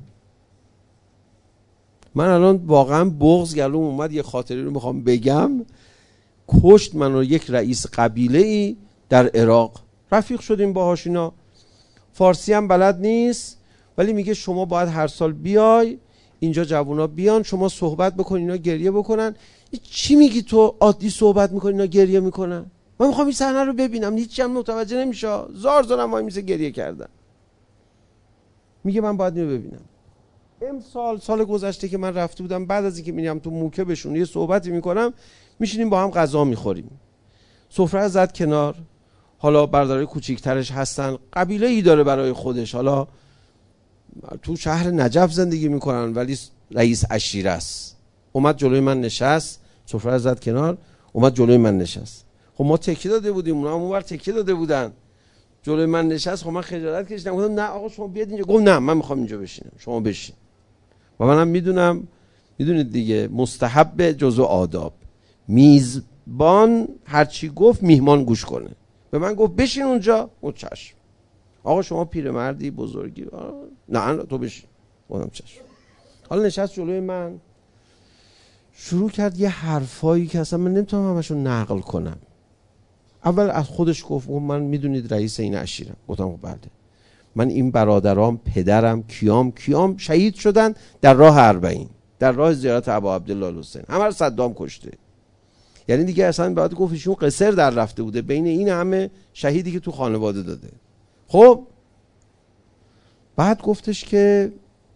S1: من الان واقعا بغض گلوم اومد یه خاطره رو میخوام بگم. کشت من رو یک رئیس قبیله ای در عراق، رفیق شدیم باهاش، اینا فارسی هم بلد نیست ولی میگه شما باید هر سال بیای اینجا، جوونا بیان شما صحبت بکن اینا گریه بکنن. چی میگی تو؟ عادی صحبت میکنی اینا گریه میکنن؟ من میخوام این صحنه رو ببینم. هیچ هم متوجه نمیشه، زار زارم وای میسه گریه کردن. میگه من باید اینو ببینم. سال گذشته که من رفته بودم، بعد از اینکه میرم تو موکبشون یه صحبتی میکنم، میشینیم با هم غذا میخوریم، سفره زد کنار، حالا برادرای کوچیکترش هستن، قبیله ای داره برای خودش، حالا تو شهر نجف زندگی میکنن ولی رئیس عشیره است. اومد جلوی من نشست، سفره زد کنار، اومد جلوی من نشست. خب ما تکیه داده بودیم، اونا هم اونور تکیه داده بودن، جلوی من نشست. خب من خجالت کشیدم، گفتم نه آقا شما بیاد اینجا. گفت نه من میخوام اینجا بشینم، شما بشین. و منم میدونم، میدونید دیگه، مستحب جزو آداب، میزبان هرچی گفت میهمان گوش کنه. به من گفت بشین اونجا. گفت چشم. آقا شما پیرمردی بزرگی، نه تو بشین. گفتم چشم. حالا نشست جلوی من، شروع کرد یه حرفایی که اصلا من نمیتونم همشو نقل کنم. اول از خودش گفت من میدونید رئیس این عشیرم. گفتم بله. من این برادرام، پدرم، کیام شهید شدن در راه اربعین، در راه زیارت ابا عبدالله الحسین. همه رو صدام کشته. یعنی دیگه اصلا باید گفت ایشون قصر در رفته بوده بین این همه شهیدی که تو خانواده داده. خب بعد گفتش که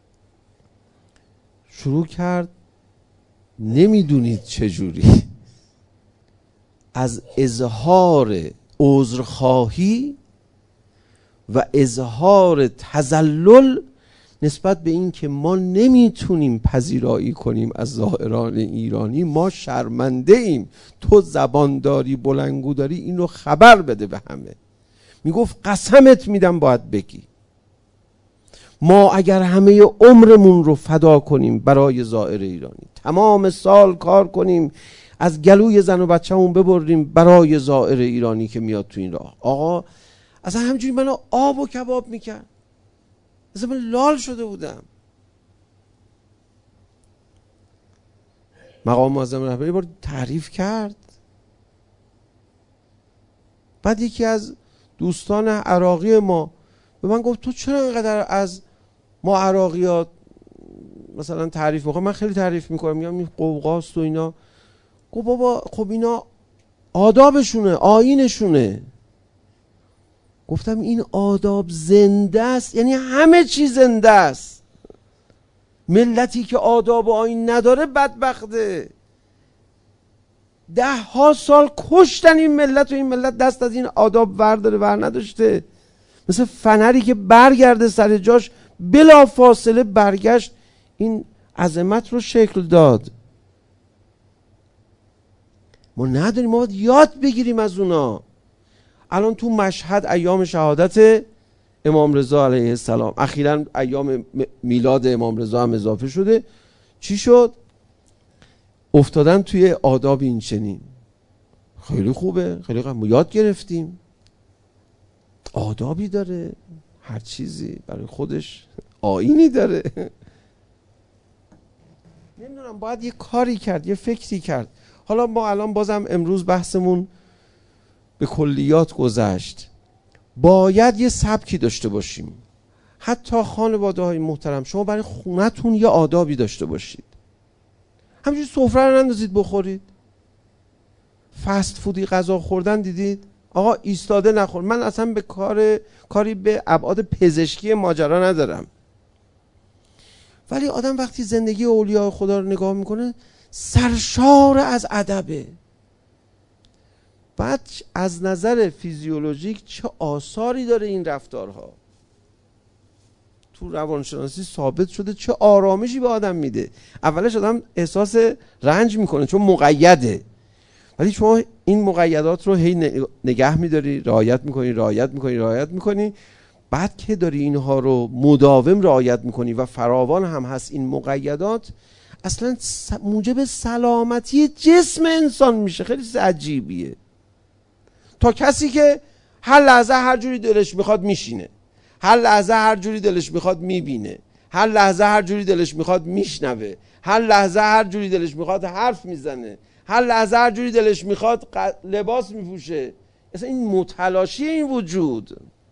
S1: شروع کرد نمیدونید چجوری از اظهار عذرخواهی و اظهار تذلل نسبت به این که ما نمیتونیم پذیرایی کنیم از زائران ایرانی، ما شرمنده ایم، تو زبان داری بلنگو داری، اینو خبر بده به همه. میگفت قسمت میدم باید بگی ما اگر همه عمرمون رو فدا کنیم برای زائر ایرانی، تمام سال کار کنیم، از گلوی زن و بچه‌مون ببریم برای زائر ایرانی که میاد تو این راه. آقا اصلا همینجوری منو آب و کباب میکرد، اصلا من لال شده بودم. مقام معظم رهبری بار تعریف کرد. بعد یکی از دوستان عراقی ما به من گفت تو چرا اینقدر از ما عراقیات مثلا تعریف میکنم؟ من خیلی تعریف میکنم، میگم این قوقاست و اینا. گفت بابا خب اینا آدابشونه، آیینشونه. گفتم این آداب زنده است، یعنی همه چیز زنده است. ملتی که آداب و آیین نداره بدبخته. 10 سال کشتن این ملت و این ملت دست از این آداب ورداره ور نداشته. مثل فنری که برگرده سر جاش بلا فاصله برگشت، این عظمت رو شکل داد. ما نداریم، ما باید یاد بگیریم از اونا. الان تو مشهد ایام شهادت امام رضا علیه السلام، اخیراً ایام میلاد امام رضا هم اضافه شده. چی شد؟ افتادن توی آداب این چنین. خیلی خوبه، خیلی خوبه، ما یاد گرفتیم. آدابی داره، هر چیزی برای خودش آیینی داره. نمیدونم، باید یه کاری کرد، یه فکری کرد. حالا ما الان بازم امروز بحثمون به کلیات گذشت. باید یه سبکی داشته باشیم. حتی خانواده های محترم، شما برای خونتون یه آدابی داشته باشید. همینجوری سفره رو نندازید بخورید. فست فودی غذا خوردن دیدید؟ آقا ایستاده نخور. من اصلا به کاری به ابعاد پزشکی ماجرا ندارم، ولی آدم وقتی زندگی اولیاء خدا رو نگاه میکنه سرشار از ادبه. بعد از نظر فیزیولوژیک چه آثاری داره این رفتارها؟ تو روانشناسی ثابت شده چه آرامشی به آدم میده. اولش آدم احساس رنج میکنه چون مقیده، ولی شما این مقیدات رو هی نگه میداری، رعایت میکنی، بعد که داری اینها رو مداوم رعایت میکنی و فراوان هم هست این مقیدات، اصلا موجب سلامتی جسم انسان میشه. خیلی چیز عجیبیه. تا کسی که هر لحظه هر جوری دلش میخواد میشینه، هر لحظه هر جوری دلش میخواد میبینه، هر لحظه هر جوری دلش میخواد میشنوه، هر لحظه هر جوری دلش میخواد حرف میزنه، هر لحظه هر جوری دلش میخواد لباس میپوشه. اصلا این متلاشی این وجود،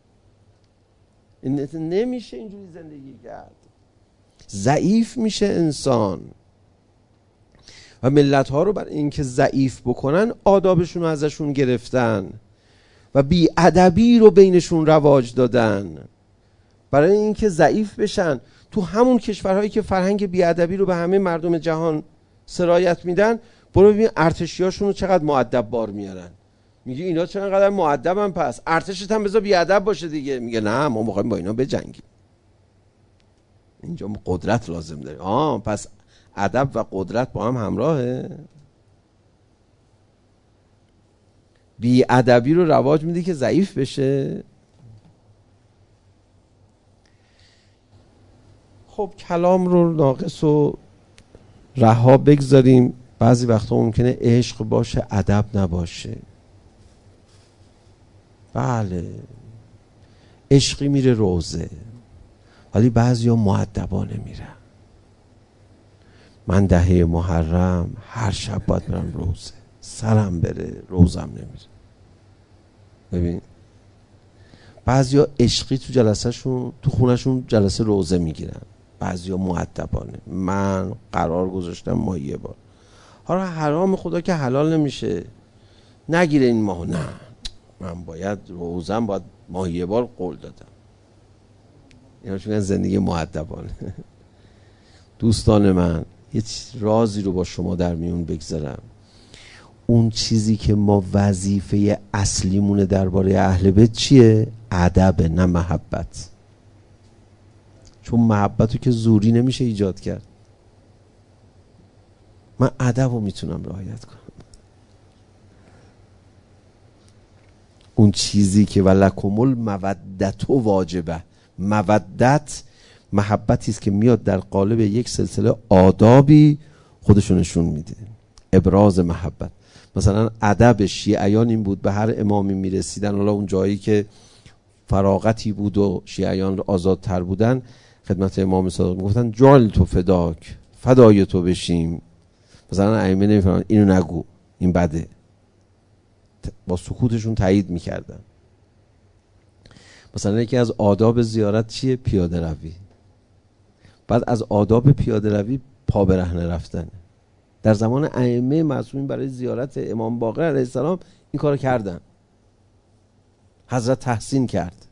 S1: این نمیشه اینجوری زندگی کرد. ضعیف میشه انسان و ملت ها رو برای اینکه ضعیف بکنن آدابشون رو ازشون گرفتن و بی ادبی رو بینشون رواج دادن برای اینکه ضعیف بشن. تو همون کشورهایی که فرهنگ بی ادبی رو به همه مردم جهان سرایت میدن، برو ببین ارتشیاشون رو چقدر مؤدب بار میارن. میگه اینا چقدر مؤدبن، پس ارتشت هم بذار بی ادب باشه دیگه. میگه نه، ما میخوایم با اینا بجنگیم، اینجا قدرت لازم داریم. پس ادب و قدرت با هم همراهه. بی ادبی رو رواج میده که ضعیف بشه. خب کلام رو ناقص و رها بگذاریم. بعضی وقتا ممکنه عشق باشه ادب نباشه. بله، عشقی میره روزه، ولی بعضیا مؤدبانه میرن. من دهه محرم هر شب باید برم روزه، سرم بره روزم نمیره. ببین بعضیا عشقی تو جلسهشون، تو خونهشون جلسه روزه میگیرن، بعضیا مؤدبانه. من قرار گذاشتم ماه یه بار. حالا حرام خدا که حلال نمیشه، نگیره این ماه. نه، من باید روزم باید ماه یه بار قول دادم. اینا چون زندگی مؤدبانه. دوستان من، یه رازی رو با شما در میون بگذارم. اون چیزی که ما وظیفه اصلیمونه درباره اهل بیت چیه؟ ادب، نه محبت. چون محبت رو که زوری نمیشه ایجاد کرد. من ادب رو میتونم رعایت کنم. اون چیزی که ولکم المودت واجبه، مودت محبتی است که میاد در قالب یک سلسله آدابی خودشو نشون میده، ابراز محبت. مثلا ادب شیعیان این بود، به هر امامی میرسیدن، حالا اون جایی که فراغتی بود و شیعیان آزادتر بودن، خدمت امام صادق میگفتن جعل تو فداک، فدای تو بشیم. مثلا ائمه نمیفهمن اینو نگو، این بده، با سکوتشون تایید میکردن. مثلا یکی از آداب زیارت چیه؟ پیاده روی. بعد از آداب پیاده روی پا برهنه رفتن. در زمان ائمه معصومین برای زیارت امام باقر علیه السلام این کارو کردن. حضرت تحسین کرد.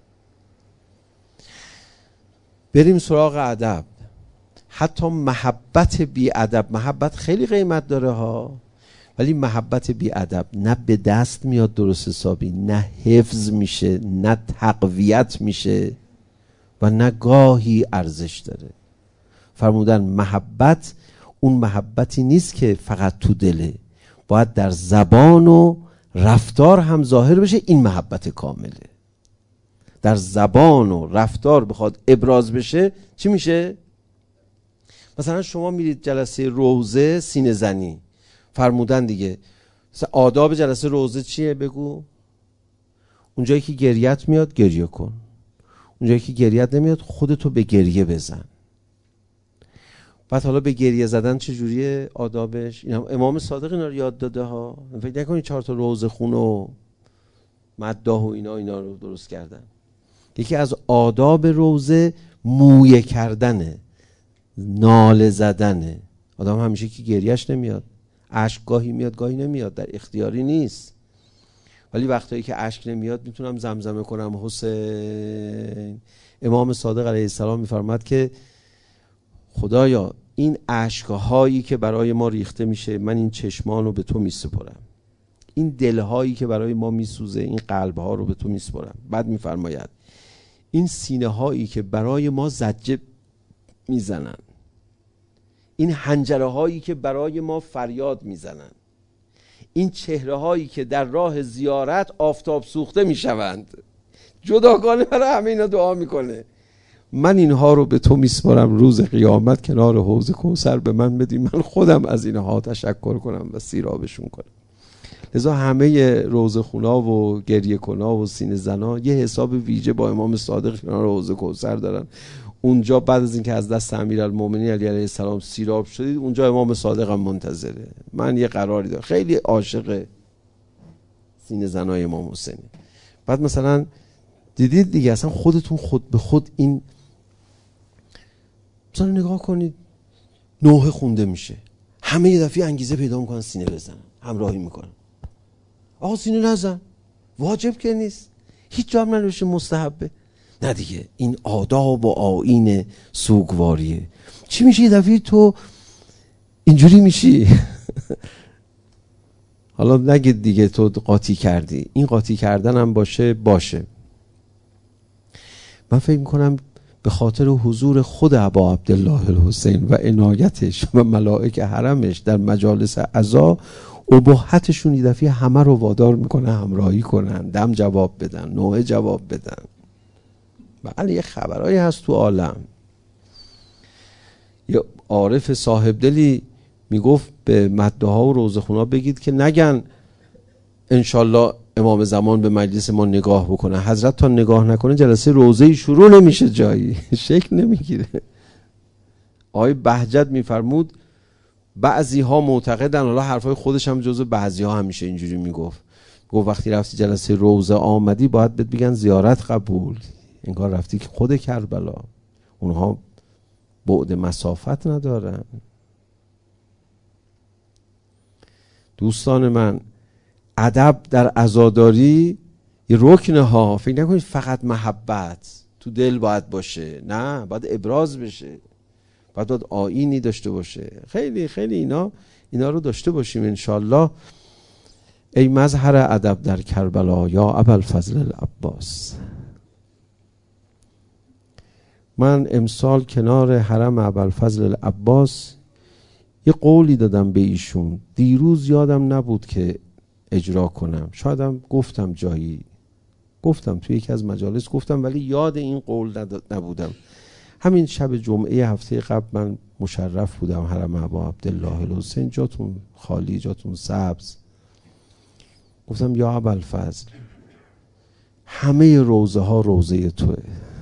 S1: بریم سراغ ادب. حتی محبت بی ادب، محبت خیلی قیمت داره ها، ولی محبت بی ادب نه به دست میاد درست حسابی، نه حفظ میشه، نه تقویت میشه و نه گاهی ارزش داره. فرمودن محبت اون محبتی نیست که فقط تو دله، باید در زبان و رفتار هم ظاهر بشه. این محبت کامله. در زبان و رفتار بخواد ابراز بشه چی میشه؟ مثلا شما میرید جلسه روزه سینه زنی، فرمودن دیگه مثلا آداب جلسه روزه چیه؟ بگو. اونجایی که گریت میاد گریه کن، اونجایی که گریت نمیاد خودتو به گریه بزن. بعد حالا به گریه زدن چجوریه آدابش؟ این هم امام صادق اینا رو یاد داده ها. فکر نکنید 4 تا روزه خون و مداح و اینا رو درست کردن. یکی از آداب روزه مویه کردنه، ناله زدنه. آدم همیشه که گریهش نمیاد، اشک گاهی میاد گاهی نمیاد، در اختیاری نیست. ولی وقتایی که اشک نمیاد میتونم زمزمه کنم حسین. امام صادق علیه السلام میفرماد که خدایا این اشکهایی که برای ما ریخته میشه، من این چشمان رو به تو میسپرم، این دلهایی که برای ما میسوزه، این قلبها رو به تو میسپرم. بعد میفرماید این سینه هایی که برای ما زجه میزنن، این حنجره هایی که برای ما فریاد میزنن، این چهره هایی که در راه زیارت آفتاب سوخته میشوند، جداگانه برای همه اینا دعا میکنه. من اینها رو به تو میسپارم، روز قیامت کنار حوض کوثر به من بدی، من خودم از اینها تشکر کنم و سیرابشون کنم. لذا همه روزه خونا و گریه کنا و سینه زنا یه حساب ویژه با امام صادق کنار حوض کوثر دارن. اونجا بعد از اینکه از دست امیرالمومنین علی علیه السلام سیراب شدید، اونجا امام صادق هم منتظره. من یه قراری دارم، خیلی عاشق سینه زنای امام حسین. بعد مثلا دیدید دیگه، اصلا خودتون خود به خود این مثلا نگاه کنید، نوحه خونده میشه، همه یه دفعه انگیزه پیدا میکنن سینه بزنن، همراهی میکنن. آقا سینه نزن، واجب که نیست، هیچ جا هم ننوشته مستحبه. نه دیگه، این آداب و آیین سوگواریه. چی میشه یه دفعه تو اینجوری میشی؟ حالا نگید دیگه تو قاطی کردی، این قاطی کردن هم باشه. من فکر میکنم به خاطر حضور خود ابا عبدالله الحسین و عنایتش و ملائک حرمش در مجالس عزا، ابهتشون یه دفعه همه رو وادار میکنه همراهی کنن، دم جواب بدن، نوحه جواب بدن. بله یه خبرایی هست تو عالم. یه عارف صاحب دلی میگفت به مدعا و روزخونا بگید که نگن انشالله امام زمان به مجلس ما نگاه بکنه. حضرت تا نگاه نکنه جلسه روزه‌ای شروع نمیشه، جایی شکل نمیگیره. آقای بهجت میفرمود بعضی ها معتقدن، حالا حرفای خودش هم جزو بعضی ها همیشه اینجوری میگفت وقتی رفتی جلسه روزه آمدی باید بهت بگن زیارت قبول، انگار رفتی که خود کربلا. اونها بعد مسافت ندارن. دوستان من، ادب در عزاداری یه رکنه ها. فکر نکنید فقط محبت تو دل باید باشه، نه، باید ابراز بشه، باید آیینی داشته باشه. خیلی خیلی اینا رو داشته باشیم انشالله. ای مظهر ادب در کربلا یا ابوالفضل العباس. من امسال کنار حرم ابوالفضل العباس یه قولی دادم به ایشون، دیروز یادم نبود که اجرا کنم، شایدم گفتم جایی، گفتم توی یکی از مجالس گفتم، ولی یاد این قول نبودم. همین شب جمعه هفته قبل من مشرف بودم حرم ابا عبدالله الحسین، جاتون خالی، جاتون سبز. گفتم یا ابوالفضل، همه روزه ها روزه توه،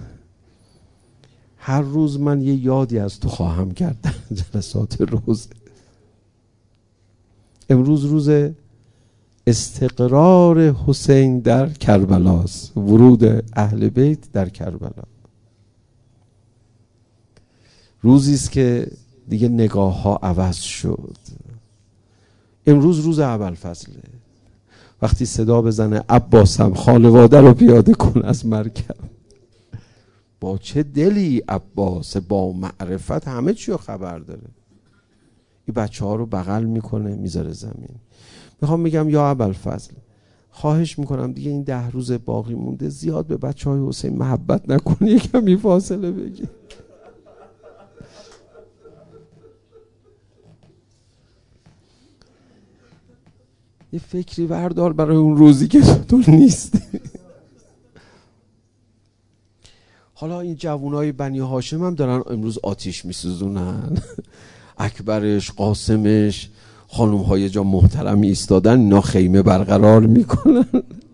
S1: هر روز من یه یادی از تو خواهم کرد در جلسات روزه. امروز روز استقرار حسین در کربلاست، ورود اهل بیت در کربلا. روزی است که دیگه نگاه ها عوض شد. امروز روز ابوالفضله. وقتی صدا بزنه عباسم خانواده رو پیاده کن از مرکب، با چه دلی عباس با معرفت همه چی رو خبر داره. این بچه ها رو بغل میکنه میذاره زمین. میخوام بگم یا ابوالفضل، خواهش میکنم دیگه این 10 روز باقی مونده زیاد به بچه های حسین محبت نکنی، یه کمی فاصله بگی. یه فکری بردار برای اون روزی که تو نیست. حالا این جوانای بنی هاشم هم دارن امروز آتیش میسوزونن. اکبرش، قاسمش، خانوم های جا محترمی ایستادن، اینا خیمه برقرار میکنن.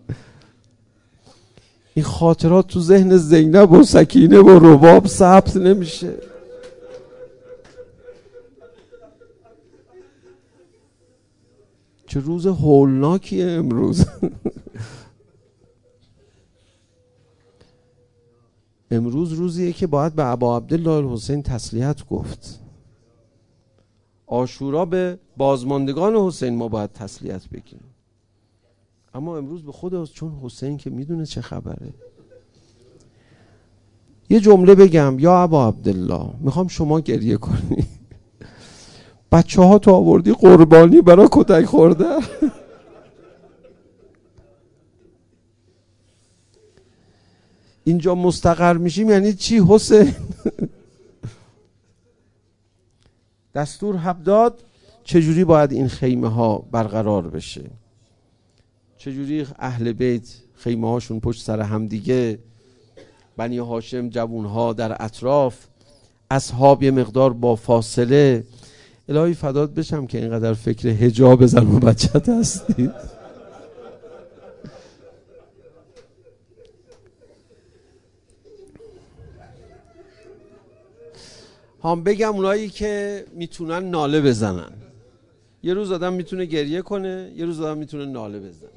S1: این خاطرات تو ذهن زینب و سکینه و رباب ثبت نمیشه. چه روز هولناکیه امروز. امروز روزیه که باید به ابا عبدالله الحسین تسلیت گفت. عاشورا به بازماندگان حسین ما باید تسلیت بگیم، اما امروز به خود چون حسین که میدونه چه خبره. یه جمله بگم، یا ابا عبدالله، میخوام شما گریه کنی. بچه ها تو آوردی قربانی برای کتک خورده. اینجا مستقر میشیم یعنی چی حسین؟ دستور حق داد چجوری باید این خیمه ها برقرار بشه، چجوری اهل بیت خیمه هاشون پشت سر هم دیگه، بنی هاشم جوونها در اطراف، اصحاب یه مقدار با فاصله. الهی فدات بشم که اینقدر فکر حجاب زن و بچت هستی. هم بگم اونایی که میتونن ناله بزنن. یه روز آدم میتونه گریه کنه، یه روز آدم میتونه ناله بزنه.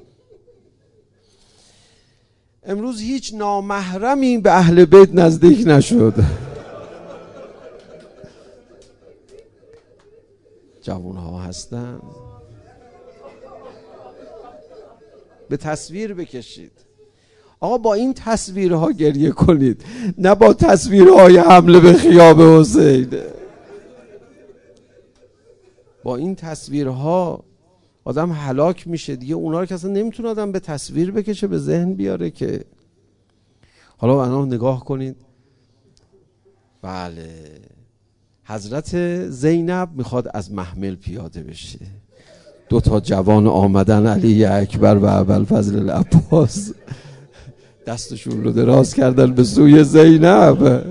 S1: امروز هیچ نامحرمی به اهل بیت نزدیک نشد. جوان ها هستن، به تصویر بکشید. آقا با این تصویرها گریه کنید، نه با تصویرهای حمله به خیاب حسین. با این تصویرها آدم هلاک میشه دیگه. اونا رو که اصلا نمیتونه آدم به تصویر بکشه، به ذهن بیاره که. حالا الان نگاه کنید، بله حضرت زینب میخواد از محمل پیاده بشه، 2 جوان آمدن، علی اکبر و ابوالفضل العباس، دستشون رو دراز کردن به سوی زینب.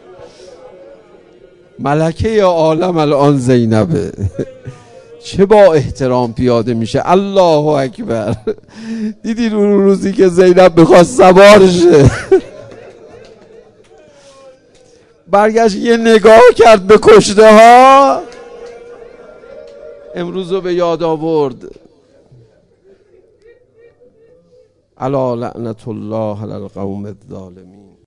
S1: ملکه عالم الان زینبه، چه با احترام پیاده میشه. الله اکبر. دیدین اون روزی که زینب میخواست سوار شه، برگشت یه نگاه کرد به کشته ها، امروز رو به یاد آورد. الا لعنت الله علی القوم الظالمین.